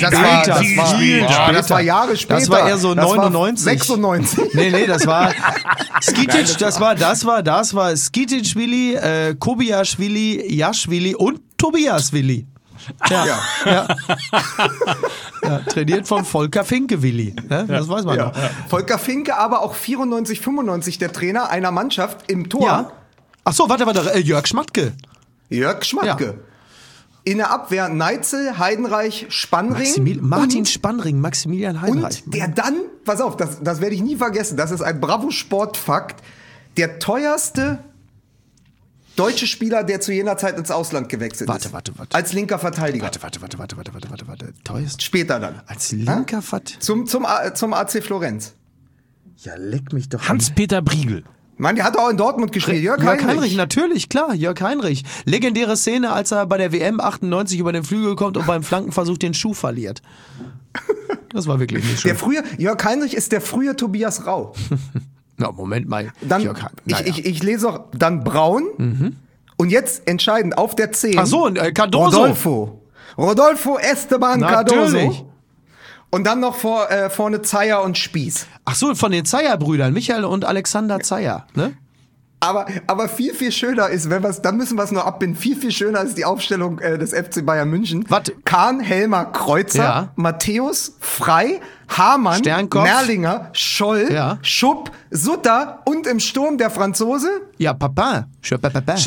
das war Jahre später.
Das war eher so
Das war
99.
96.
Nee, das war Skitic, das war Skitic Willi, Kobiaschwili, Jaschwili und Tobias Willi. Ja. Trainiert von Volker Finke Willi. Ja, das weiß man noch.
Volker Finke, aber auch 94, 95 der Trainer einer Mannschaft im Tor.
Ja. Ach so, warte, Jörg Schmatke.
Jörg Schmatke.
Ja.
In der Abwehr Neitzel, Heidenreich, Spannring.
Martin Spannring, Maximilian Heidenreich.
Und der dann, pass auf, das werde ich nie vergessen, das ist ein Bravo-Sport-Fakt, der teuerste deutsche Spieler, der zu jener Zeit ins Ausland gewechselt ist.
Warte.
Als linker Verteidiger.
Warte. Teuerst.
Später dann.
Als linker Verteidiger.
Zum AC Florenz.
Ja, leck mich doch.
Hans-Peter Briegel.
Mann, der hat auch in Dortmund gespielt. Jörg Heinrich.
Natürlich, klar, Jörg Heinrich. Legendäre Szene, als er bei der WM 98 über den Flügel kommt und beim Flankenversuch den Schuh verliert. Das war wirklich nicht schön.
Jörg Heinrich ist der frühe Tobias Rau.
Na, Moment mal.
Dann, ich lese auch dann Braun. Und jetzt entscheidend auf der 10.
Ach so, Cardoso.
Rodolfo Esteban
Natürlich.
Cardoso. Und dann noch vorne Zeyer und Spieß.
Ach so, von den Zeyer-Brüdern, Michael und Alexander Zeyer, ne?
Aber viel, viel schöner ist, dann müssen wir es nur abbinden, viel schöner ist die Aufstellung des FC Bayern München.
Warte.
Kahn, Helmer, Kreuzer,
Ja.
Matthäus, Frei, Hamann,
Sternkopf.
Merlinger, Scholl,
Ja.
Schupp, Sutter und im Sturm der Franzose.
Ja, Papa.
Chapapapa.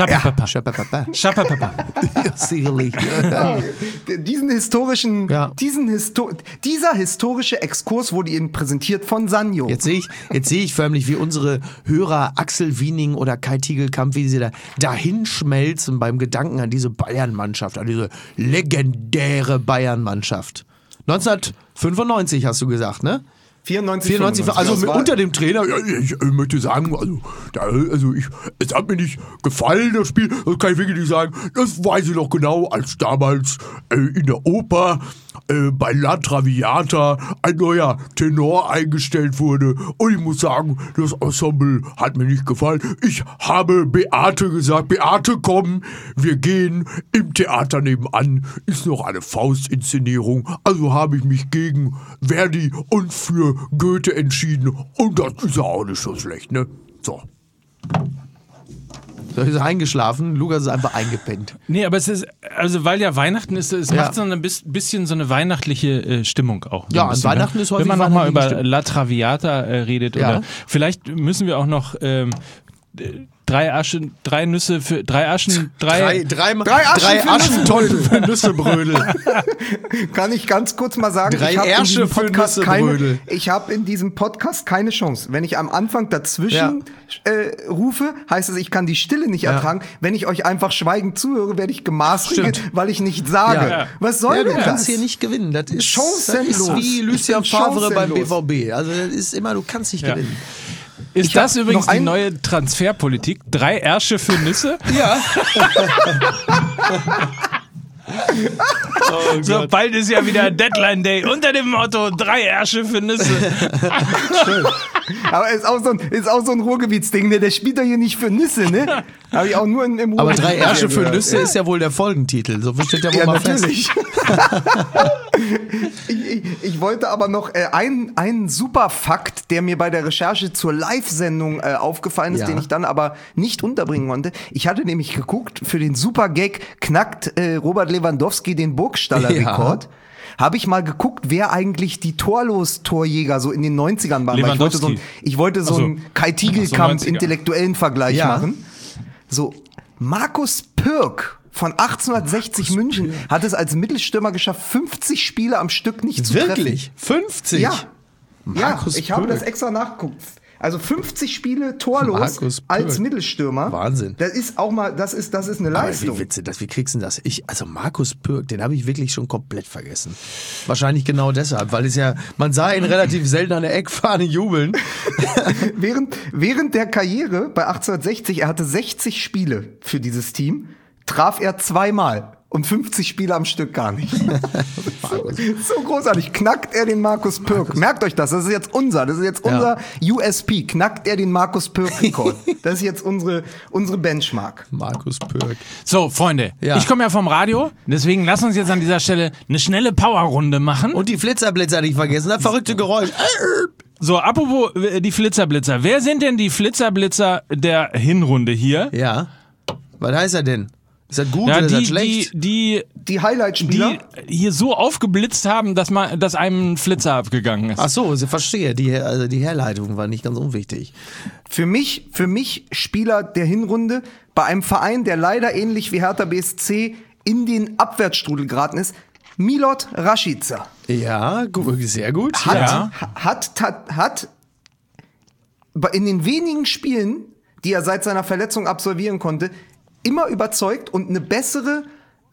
Ja, sicherlich.
Dieser historische Exkurs wurde Ihnen präsentiert von Sanyo.
Jetzt sehe ich förmlich, wie unsere Hörer Axel Wiening oder Kai Tiegelkamp, wie sie da dahinschmelzen beim Gedanken an diese Bayern-Mannschaft, an diese legendäre Bayern-Mannschaft. 1995 hast du gesagt, ne?
94,
also
das war-
unter dem Trainer, ja, ich möchte sagen, es hat mir nicht gefallen, das Spiel, das kann ich wirklich nicht sagen, das weiß ich noch genau, als damals in der Oper bei La Traviata ein neuer Tenor eingestellt wurde und ich muss sagen, das Ensemble hat mir nicht gefallen. Ich habe Beate gesagt, Beate, komm, wir gehen, im Theater nebenan ist noch eine Faustinszenierung, also habe ich mich gegen Verdi und für Goethe entschieden und das ist ja auch nicht so schlecht, ne? So. Da ist er eingeschlafen, Lukas ist einfach eingepennt.
Nee, aber es ist, also weil ja Weihnachten ist, es macht so ein bisschen so eine weihnachtliche Stimmung auch. So
Ja,
ein
an
bisschen,
Weihnachten ist häufig
wenn man nochmal über
weihnachtliche Stimmung.
La Traviata redet
Ja.
oder vielleicht müssen wir auch noch drei Aschen für
Aschentonnen für Nüssebrödel.
Kann ich ganz kurz mal sagen,
Drei
ich habe in
Ärsche
diesem
für
Podcast
Nüssebrödel.
in diesem Podcast keine Chance. Wenn ich am Anfang dazwischen rufe, heißt es, ich kann die Stille nicht ertragen. Wenn ich euch einfach schweigend zuhöre, werde ich gemaßregelt, weil ich nicht sage.
Ja.
Was soll
Ja, du
denn
kannst
das?
hier nicht gewinnen. Das ist
Chancenlos.
wie Lucien
Ich bin
Favre beim
chancenlos.
BVB. Also das ist immer, du kannst nicht gewinnen.
Ist
Ich hab
das übrigens
noch
die
ein-
neue Transferpolitik? 3 Ärsche für Nüsse?
Ja.
So, bald ist ja wieder Deadline Day unter dem Motto 3 Ärsche für Nüsse.
Aber ist auch so ein Ruhrgebietsding, ne? Der spielt doch hier nicht für Nüsse, ne? Habe ich auch nur im Ruhrgebiet.
Aber 3 Ärsche für
gehört.
Nüsse ist ja wohl der Folgentitel. So steht ja wohl
Ja,
mal
natürlich. Ich wollte aber noch einen super Fakt, der mir bei der Recherche zur Live-Sendung aufgefallen ist,
Ja.
den ich dann aber nicht unterbringen konnte. Ich hatte nämlich geguckt, für den Super-Gag knackt Robert Lewandowski den Burgstaller-Rekord. Habe ich mal geguckt, wer eigentlich die Torjäger so in den 90ern waren. Weil ich wollte so einen Kai-Tiegelkamp-intellektuellen Vergleich machen. So, Markus Pürk von 1860 München hat es als Mittelstürmer geschafft, 50 Spiele am Stück nicht zu treffen.
Wirklich? 50?
Ja.
Markus
Ich habe
Pürk.
das extra nachgeguckt. Also 50 Spiele torlos
Markus Pürk.
als Mittelstürmer.
Wahnsinn.
Das ist auch mal, das ist eine
Aber
Leistung.
wie witzig, wie kriegst du denn das? Also Markus Pürk, den habe ich wirklich schon komplett vergessen. Wahrscheinlich genau deshalb, weil man sah ihn relativ selten an der Eckfahne jubeln.
Während der Karriere bei 1860, er hatte 60 Spiele für dieses Team, traf er 2-mal. Und 50 Spiele am Stück gar nicht. So großartig. Knackt er den Markus Pürk. Merkt euch das. Das ist jetzt unser USP. Knackt er den Markus Pürk-Rekord. Das ist jetzt unsere Benchmark.
Markus Pürk.
So, Freunde,
Ja.
ich komme ja vom Radio, deswegen lass uns jetzt an dieser Stelle eine schnelle Powerrunde machen.
Und die Flitzerblitzer nicht vergessen, das verrückte Geräusch.
So, apropos die Flitterblitzer. Wer sind denn die Flitterblitzer der Hinrunde hier?
Ja. Was heißt er denn? Ist das gut
Ja,
oder ist das
die
schlecht?
Die Highlight-Spieler.
die hier so aufgeblitzt haben, dass einem ein Flitzer abgegangen ist.
Ach so, ich verstehe. Die Herleitung war nicht ganz unwichtig.
Für mich Spieler der Hinrunde bei einem Verein, der leider ähnlich wie Hertha BSC in den Abwärtsstrudel geraten ist, Milot Rashica.
Ja, sehr gut.
Hat in den wenigen Spielen, die er seit seiner Verletzung absolvieren konnte, immer überzeugt und eine bessere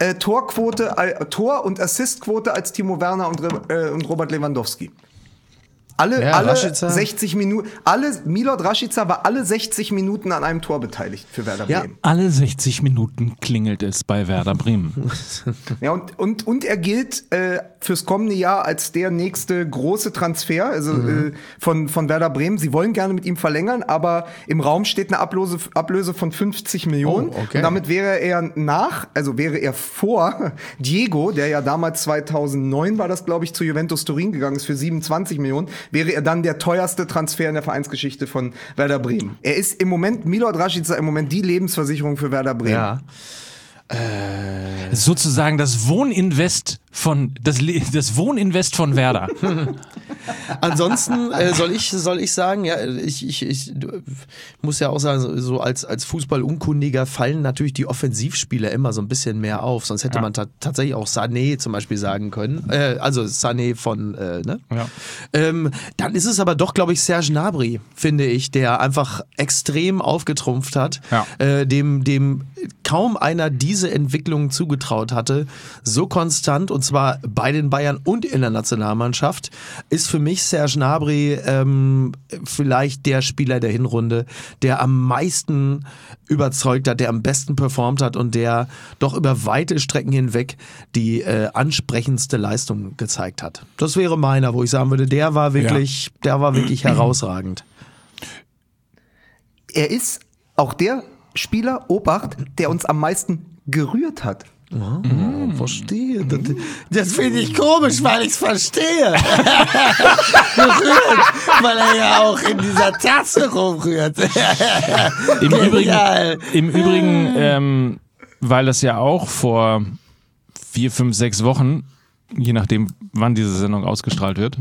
Tor- und Assistquote als Timo Werner und Robert Lewandowski. Alle
Rashica.
60 Minuten, Milot Rashica war alle 60 Minuten an einem Tor beteiligt für Werder
Ja.
Bremen.
Alle 60 Minuten klingelt es bei Werder Bremen.
Ja, und er gilt fürs kommende Jahr als der nächste große Transfer, also von Werder Bremen. Sie wollen gerne mit ihm verlängern, aber im Raum steht eine Ablöse von 50 Millionen.
Oh, okay.
Und damit wäre er vor Diego, der ja damals 2009 war das, glaube ich, zu Juventus Turin gegangen ist für 27 Millionen, wäre er dann der teuerste Transfer in der Vereinsgeschichte von Werder Bremen. Er ist im Moment, Milot Rashica, im Moment die Lebensversicherung für Werder Bremen.
Ja.
Sozusagen das Wohninvest von Werder.
Ansonsten soll ich sagen, ja, ich muss ja auch sagen, so als Fußballunkundiger fallen natürlich die Offensivspieler immer so ein bisschen mehr auf. Sonst hätte man tatsächlich auch Sané zum Beispiel sagen können. Also Sané von, ne?
Ja.
Dann ist es aber doch, glaube ich, Serge Gnabry, finde ich, der einfach extrem aufgetrumpft hat,
Ja.
dem kaum einer diese Entwicklung zugetraut hatte. So konstant, und zwar bei den Bayern und in der Nationalmannschaft, ist für mich Serge Gnabry vielleicht der Spieler der Hinrunde, der am meisten überzeugt hat, der am besten performt hat und der doch über weite Strecken hinweg die ansprechendste Leistung gezeigt hat. Das wäre meiner, wo ich sagen würde, der war wirklich herausragend.
Er ist auch der Spieler, Obacht, der uns am meisten gerührt hat.
Oh, verstehe. Das finde ich komisch, weil ich es verstehe. Weil er ja auch in dieser Tasse rumrührt.
Im Übrigen, weil das ja auch vor 4, 5, 6 Wochen, je nachdem, wann diese Sendung ausgestrahlt wird,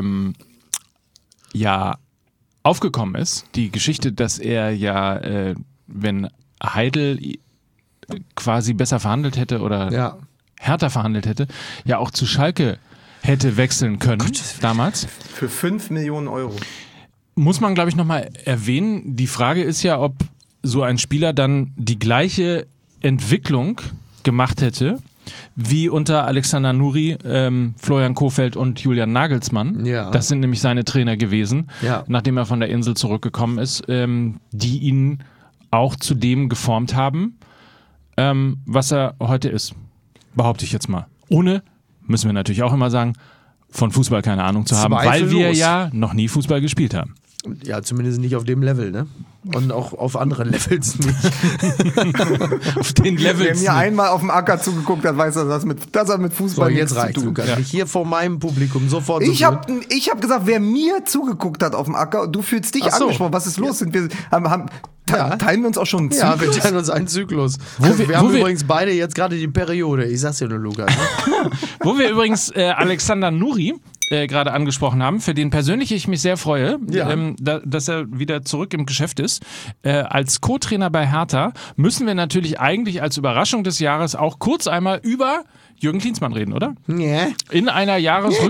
ja aufgekommen ist, die Geschichte, dass er ja, wenn Heidel quasi besser verhandelt hätte oder härter verhandelt hätte, ja auch zu Schalke hätte wechseln können damals.
Für 5 Millionen Euro.
Muss man, glaube ich, nochmal erwähnen. Die Frage ist ja, ob so ein Spieler dann die gleiche Entwicklung gemacht hätte, wie unter Alexander Nuri, Florian Kohfeldt und Julian Nagelsmann.
Ja.
Das sind nämlich seine Trainer gewesen,
Ja.
nachdem er von der Insel zurückgekommen ist, die ihn auch zu dem geformt haben, was er heute ist. Behaupte ich jetzt mal. Ohne, müssen wir natürlich auch immer sagen, von Fußball keine Ahnung zu haben, weil wir
Zweifellos.
ja noch nie Fußball gespielt haben.
Ja, zumindest nicht auf dem Level, ne? Und auch auf anderen Levels nicht.
Auf den
Wer
Levels.
mir einmal auf dem Acker zugeguckt hat, weiß, dass er mit
So,
Fußball
jetzt
nichts zu
reicht's,
tun.
Lukas. Nicht hier vor meinem Publikum sofort
Ich
so
habe gesagt, wer mir zugeguckt hat auf dem Acker, du fühlst dich
Ach so.
angesprochen. Was ist los? Sind wir,
Ja.
teilen wir uns auch schon einen
Ja, wir
Zyklus?
teilen uns einen Zyklus.
wir-
wir haben
wo wir-
übrigens beide jetzt gerade die Periode. Ich sag's dir nur, Lukas. Ne?
Wo wir übrigens Alexander Nuri gerade angesprochen haben, für den persönlich ich mich sehr freue,
Ja.
dass er wieder zurück im Geschäft ist. Als Co-Trainer bei Hertha müssen wir natürlich eigentlich als Überraschung des Jahres auch kurz einmal über Jürgen Klinsmann reden, oder?
Ja.
In einer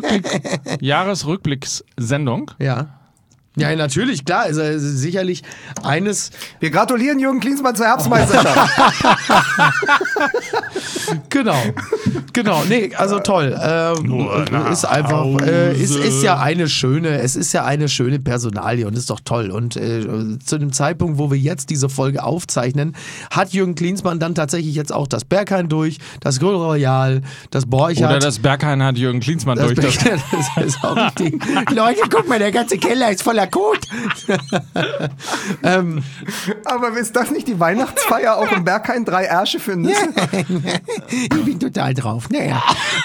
Jahresrückblickssendung.
Ja. Ja, natürlich, klar. Also sicherlich eines.
Wir gratulieren Jürgen Klinsmann zur Herbstmeisterschaft.
Genau. Nee, also toll. Ist einfach, ist ja eine schöne, es ist ja eine schöne Personalie und ist doch toll. Und zu dem Zeitpunkt, wo wir jetzt diese Folge aufzeichnen, hat Jürgen Klinsmann dann tatsächlich jetzt auch das Berghain durch, das Gol Royal, das Borchardt.
Oder das Berghain hat Jürgen Klinsmann durch.
Das ist auch richtig. Leute, guck mal, der ganze Keller ist voller Kot.
Aber ist das nicht die Weihnachtsfeier auch im Berghain? 3 Ärsche für Nüsse?
Ich bin total drauf. Naja.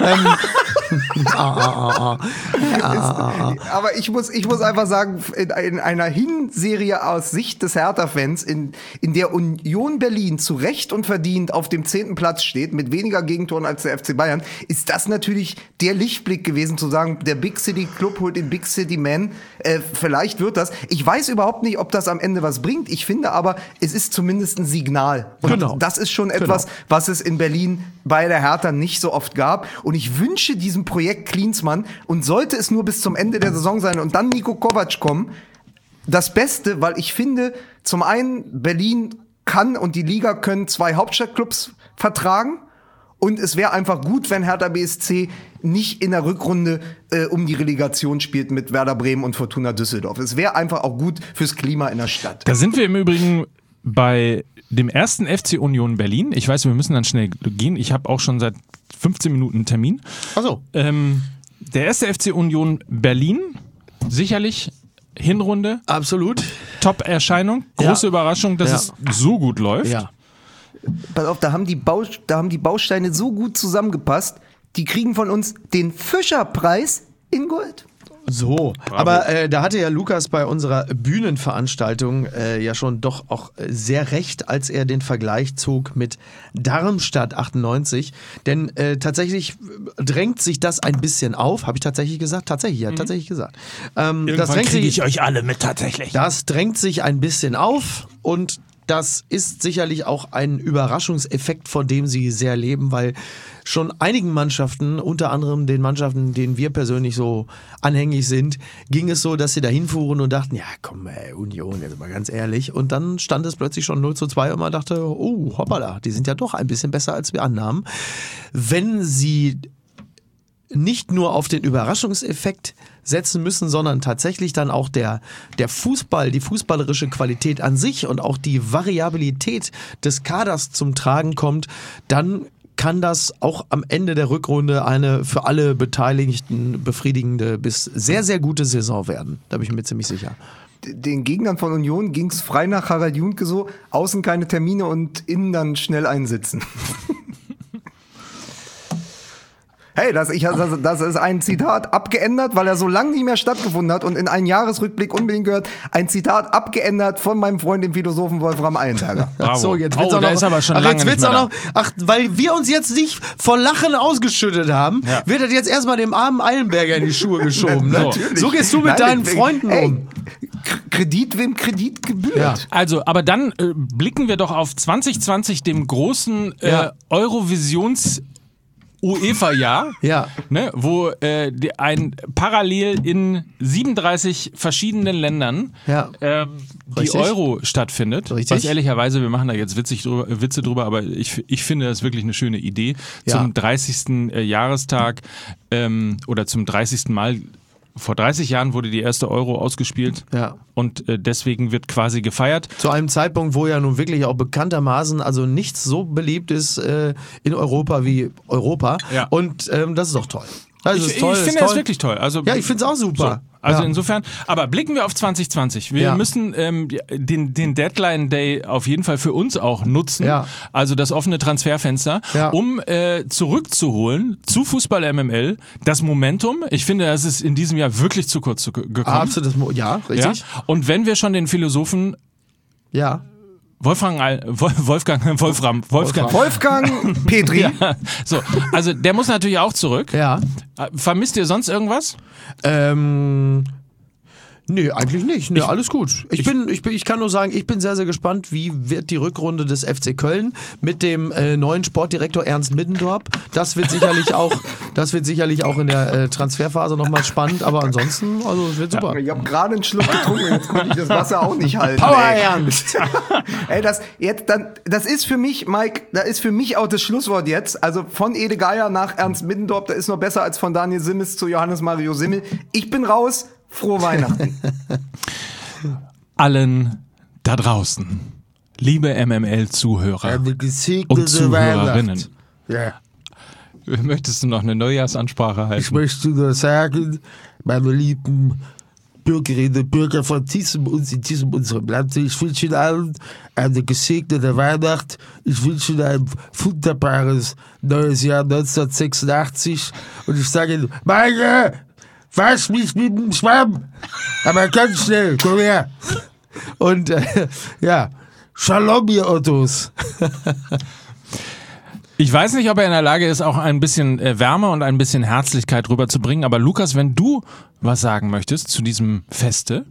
Aber ich muss einfach sagen, in einer Hinserie aus Sicht des Hertha-Fans, in der Union Berlin zu Recht und verdient auf dem 10. Platz steht, mit weniger Gegentoren als der FC Bayern, ist das natürlich der Lichtblick gewesen, zu sagen, der Big City Club holt den Big City Man. Vielleicht wird das. Ich weiß überhaupt nicht, ob das am Ende was bringt. Ich finde aber, es ist zumindest ein Signal. Und
Genau.
das ist schon etwas, was es in Berlin bei der Hertha nicht so oft gab. Und ich wünsche diesem Projekt Klinsmann, und sollte es nur bis zum Ende der Saison sein und dann Niko Kovac kommen, das Beste, weil ich finde, zum einen, Berlin kann und die Liga können 2 Hauptstadtclubs vertragen. Und es wäre einfach gut, wenn Hertha BSC nicht in der Rückrunde um die Relegation spielt mit Werder Bremen und Fortuna Düsseldorf. Es wäre einfach auch gut fürs Klima in der Stadt.
Da sind wir im Übrigen bei dem ersten FC Union Berlin. Ich weiß, wir müssen dann schnell gehen. Ich habe auch schon seit 15 Minuten einen Termin.
Achso.
Der erste FC Union Berlin, sicherlich Hinrunde,
Absolut.
Top-Erscheinung. Große Überraschung, dass es so gut läuft.
Ja.
Pass auf, da haben die Bausteine so gut zusammengepasst, die kriegen von uns den Fischerpreis in Gold.
So, aber da hatte ja Lukas bei unserer Bühnenveranstaltung ja schon doch auch sehr recht, als er den Vergleich zog mit Darmstadt 98. Denn tatsächlich drängt sich das ein bisschen auf. Habe ich tatsächlich gesagt? Tatsächlich gesagt.
Irgendwann kriege ich euch alle mit tatsächlich.
Das drängt sich ein bisschen auf und das ist sicherlich auch ein Überraschungseffekt, von dem sie sehr leben, weil schon einigen Mannschaften, unter anderem den Mannschaften, denen wir persönlich so anhängig sind, ging es so, dass sie da hinfuhren und dachten, ja komm, Union, jetzt mal ganz ehrlich. Und dann stand es plötzlich schon 0:2 und man dachte, oh, hoppala, die sind ja doch ein bisschen besser, als wir annahmen. Wenn sie nicht nur auf den Überraschungseffekt setzen müssen, sondern tatsächlich dann auch der Fußball, die fußballerische Qualität an sich und auch die Variabilität des Kaders zum Tragen kommt, dann kann das auch am Ende der Rückrunde eine für alle Beteiligten befriedigende bis sehr, sehr gute Saison werden. Da bin ich mir ziemlich sicher.
Den Gegnern von Union ging es frei nach Harald Juntke so, außen keine Termine und innen dann schnell einsitzen. Hey, das ist ein Zitat abgeändert, weil er so lange nicht mehr stattgefunden hat und in einen Jahresrückblick unbedingt gehört. Ein Zitat abgeändert von meinem Freund, dem Philosophen Wolfram Eilenberger.
Bravo.
So, jetzt wird's
Oh,
auch
der
noch,
ist aber schon
ach,
lange
jetzt wird's
nicht mehr
auch noch, ach, weil wir uns jetzt nicht vor Lachen ausgeschüttet haben, wird das jetzt erstmal dem armen Eilenberger in die Schuhe geschoben. Ne?
Natürlich.
So gehst du mit
Nein,
deinen
deswegen,
Freunden um.
Kredit, wem Kredit gebührt.
Ja.
Also, aber dann blicken wir doch auf 2020, dem großen
Ja.
Eurovisions- UEFA-Jahr,
Ja.
ne, wo ein parallel in 37 verschiedenen Ländern
Ja.
die
Richtig.
Euro stattfindet.
Richtig.
Was ehrlicherweise, wir machen da jetzt Witze drüber, aber ich finde das wirklich eine schöne Idee.
Ja.
Zum 30. Jahrestag oder zum 30. Mal. Vor 30 Jahren wurde die erste Euro ausgespielt
Ja.
und deswegen wird quasi gefeiert.
Zu einem Zeitpunkt, wo ja nun wirklich auch bekanntermaßen also nichts so beliebt ist in Europa wie Europa.
Ja.
Und das ist doch toll. Das ist
Ich
toll,
finde
ist
es wirklich toll. Also,
Ja, ich finde es auch super.
Also insofern, aber blicken wir auf 2020. Wir müssen den Deadline Day auf jeden Fall für uns auch nutzen, also das offene Transferfenster, um zurückzuholen zu Fußball MML das Momentum. Ich finde, das ist in diesem Jahr wirklich zu kurz gekommen.
Absolut, richtig.
Ja? Und wenn wir schon den Philosophen Wolfgang
Petri.
Ja, so, also der muss natürlich auch zurück.
Ja.
Vermisst ihr sonst irgendwas?
Nee, eigentlich nicht. Nee, alles gut. Ich kann nur sagen, ich bin sehr, sehr gespannt, wie wird die Rückrunde des FC Köln mit dem neuen Sportdirektor Ernst Middendorp. Das wird sicherlich auch in der Transferphase nochmal spannend, aber ansonsten, also es wird super.
Ich habe gerade einen Schluck getrunken, jetzt konnte ich das Wasser auch nicht halten.
Power Ernst!
Ey, das ist für mich, Mike, da ist für mich auch das Schlusswort jetzt. Also von Ede Geier nach Ernst Middendorp, da ist noch besser als von Daniel Simmes zu Johannes Mario Simmel. Ich bin raus. Frohe Weihnachten.
Allen da draußen, liebe MML-Zuhörer und Zuhörerinnen.
Ja.
Möchtest du noch eine Neujahrsansprache halten?
Ich möchte nur sagen, meine lieben Bürgerinnen und Bürger von diesem unserem Land, ich wünsche Ihnen allen eine gesegnete Weihnacht. Ich wünsche Ihnen ein wunderbares neues Jahr 1986. Und ich sage Ihnen, meine... Wasch mich mit dem Schwamm. Aber ganz schnell, komm her. Und Shalom, ihr Ottos.
Ich weiß nicht, ob er in der Lage ist, auch ein bisschen Wärme und ein bisschen Herzlichkeit rüberzubringen. Aber Lukas, wenn du was sagen möchtest zu diesem Feste.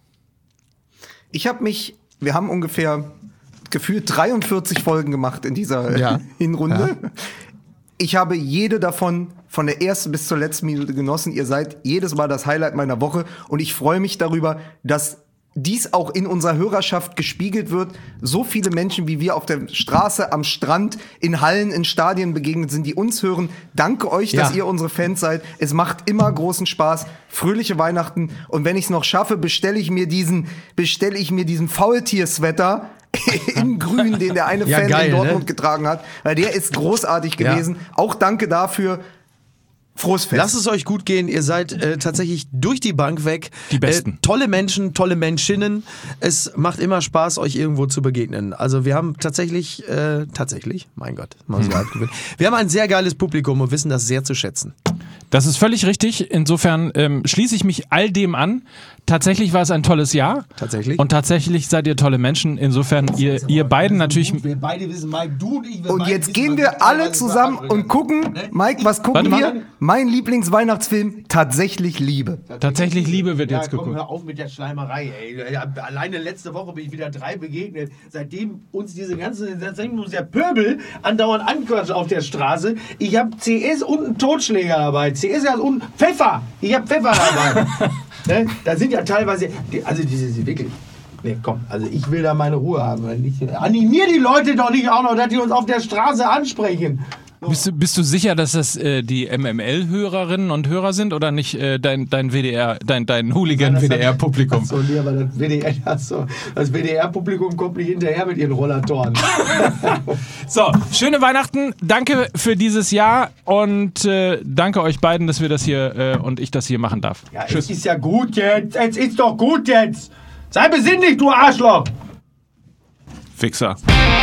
Wir haben ungefähr gefühlt 43 Folgen gemacht in dieser Hinrunde. Ja. Ich habe jede davon von der ersten bis zur letzten Minute genossen. Ihr seid jedes Mal das Highlight meiner Woche. Und ich freue mich darüber, dass dies auch in unserer Hörerschaft gespiegelt wird. So viele Menschen, wie wir auf der Straße, am Strand, in Hallen, in Stadien begegnet sind, die uns hören. Danke euch, dass ihr unsere Fans seid. Es macht immer großen Spaß. Fröhliche Weihnachten. Und wenn ich es noch schaffe, bestelle ich mir diesen Faultier-Sweater in Grün, den der eine Fan in Dortmund getragen hat, weil der ist großartig gewesen. Auch danke dafür. Frohes Fest.
Lasst es euch gut gehen. Ihr seid tatsächlich durch die Bank weg.
Die Besten.
Tolle Menschen, tolle Menschinnen. Es macht immer Spaß, euch irgendwo zu begegnen. Also wir haben tatsächlich, mein Gott, wir haben ein sehr geiles Publikum und wissen das sehr zu schätzen.
Das ist völlig richtig. Insofern schließe ich mich all dem an. Tatsächlich war es ein tolles Jahr.
Tatsächlich.
Und tatsächlich seid ihr tolle Menschen. Insofern, ihr beiden natürlich.
Wir beide wissen, Mike, du und ich.
Und jetzt gehen wir alle zusammen und gucken. Mike, was gucken wir? Mein Lieblingsweihnachtsfilm, Tatsächlich Liebe.
Tatsächlich Liebe wird jetzt geguckt.
Hör auf mit der Schleimerei, ey. Alleine letzte Woche bin ich wieder 3 begegnet. Seitdem uns der Pöbel andauernd anquatscht auf der Straße. Ich habe CS und einen Totschläger dabei. CS und Pfeffer. Ich habe Pfeffer dabei. Ne? Da sind ja teilweise, diese wirklich. Nee, komm, also ich will da meine Ruhe haben. Animier die Leute doch nicht auch noch, dass die uns auf der Straße ansprechen.
Bist du sicher, dass das die MML-Hörerinnen und Hörer sind oder nicht dein WDR, dein Hooligan-WDR-Publikum?
Achso, nee, aber das WDR-Publikum kommt nicht hinterher mit ihren Rollatoren.
So, schöne Weihnachten. Danke für dieses Jahr und danke euch beiden, dass wir das hier und ich das hier machen darf.
Ja, tschüss. Es ist ja gut jetzt. Es ist doch gut jetzt. Sei besinnlich, du Arschloch.
Fixer.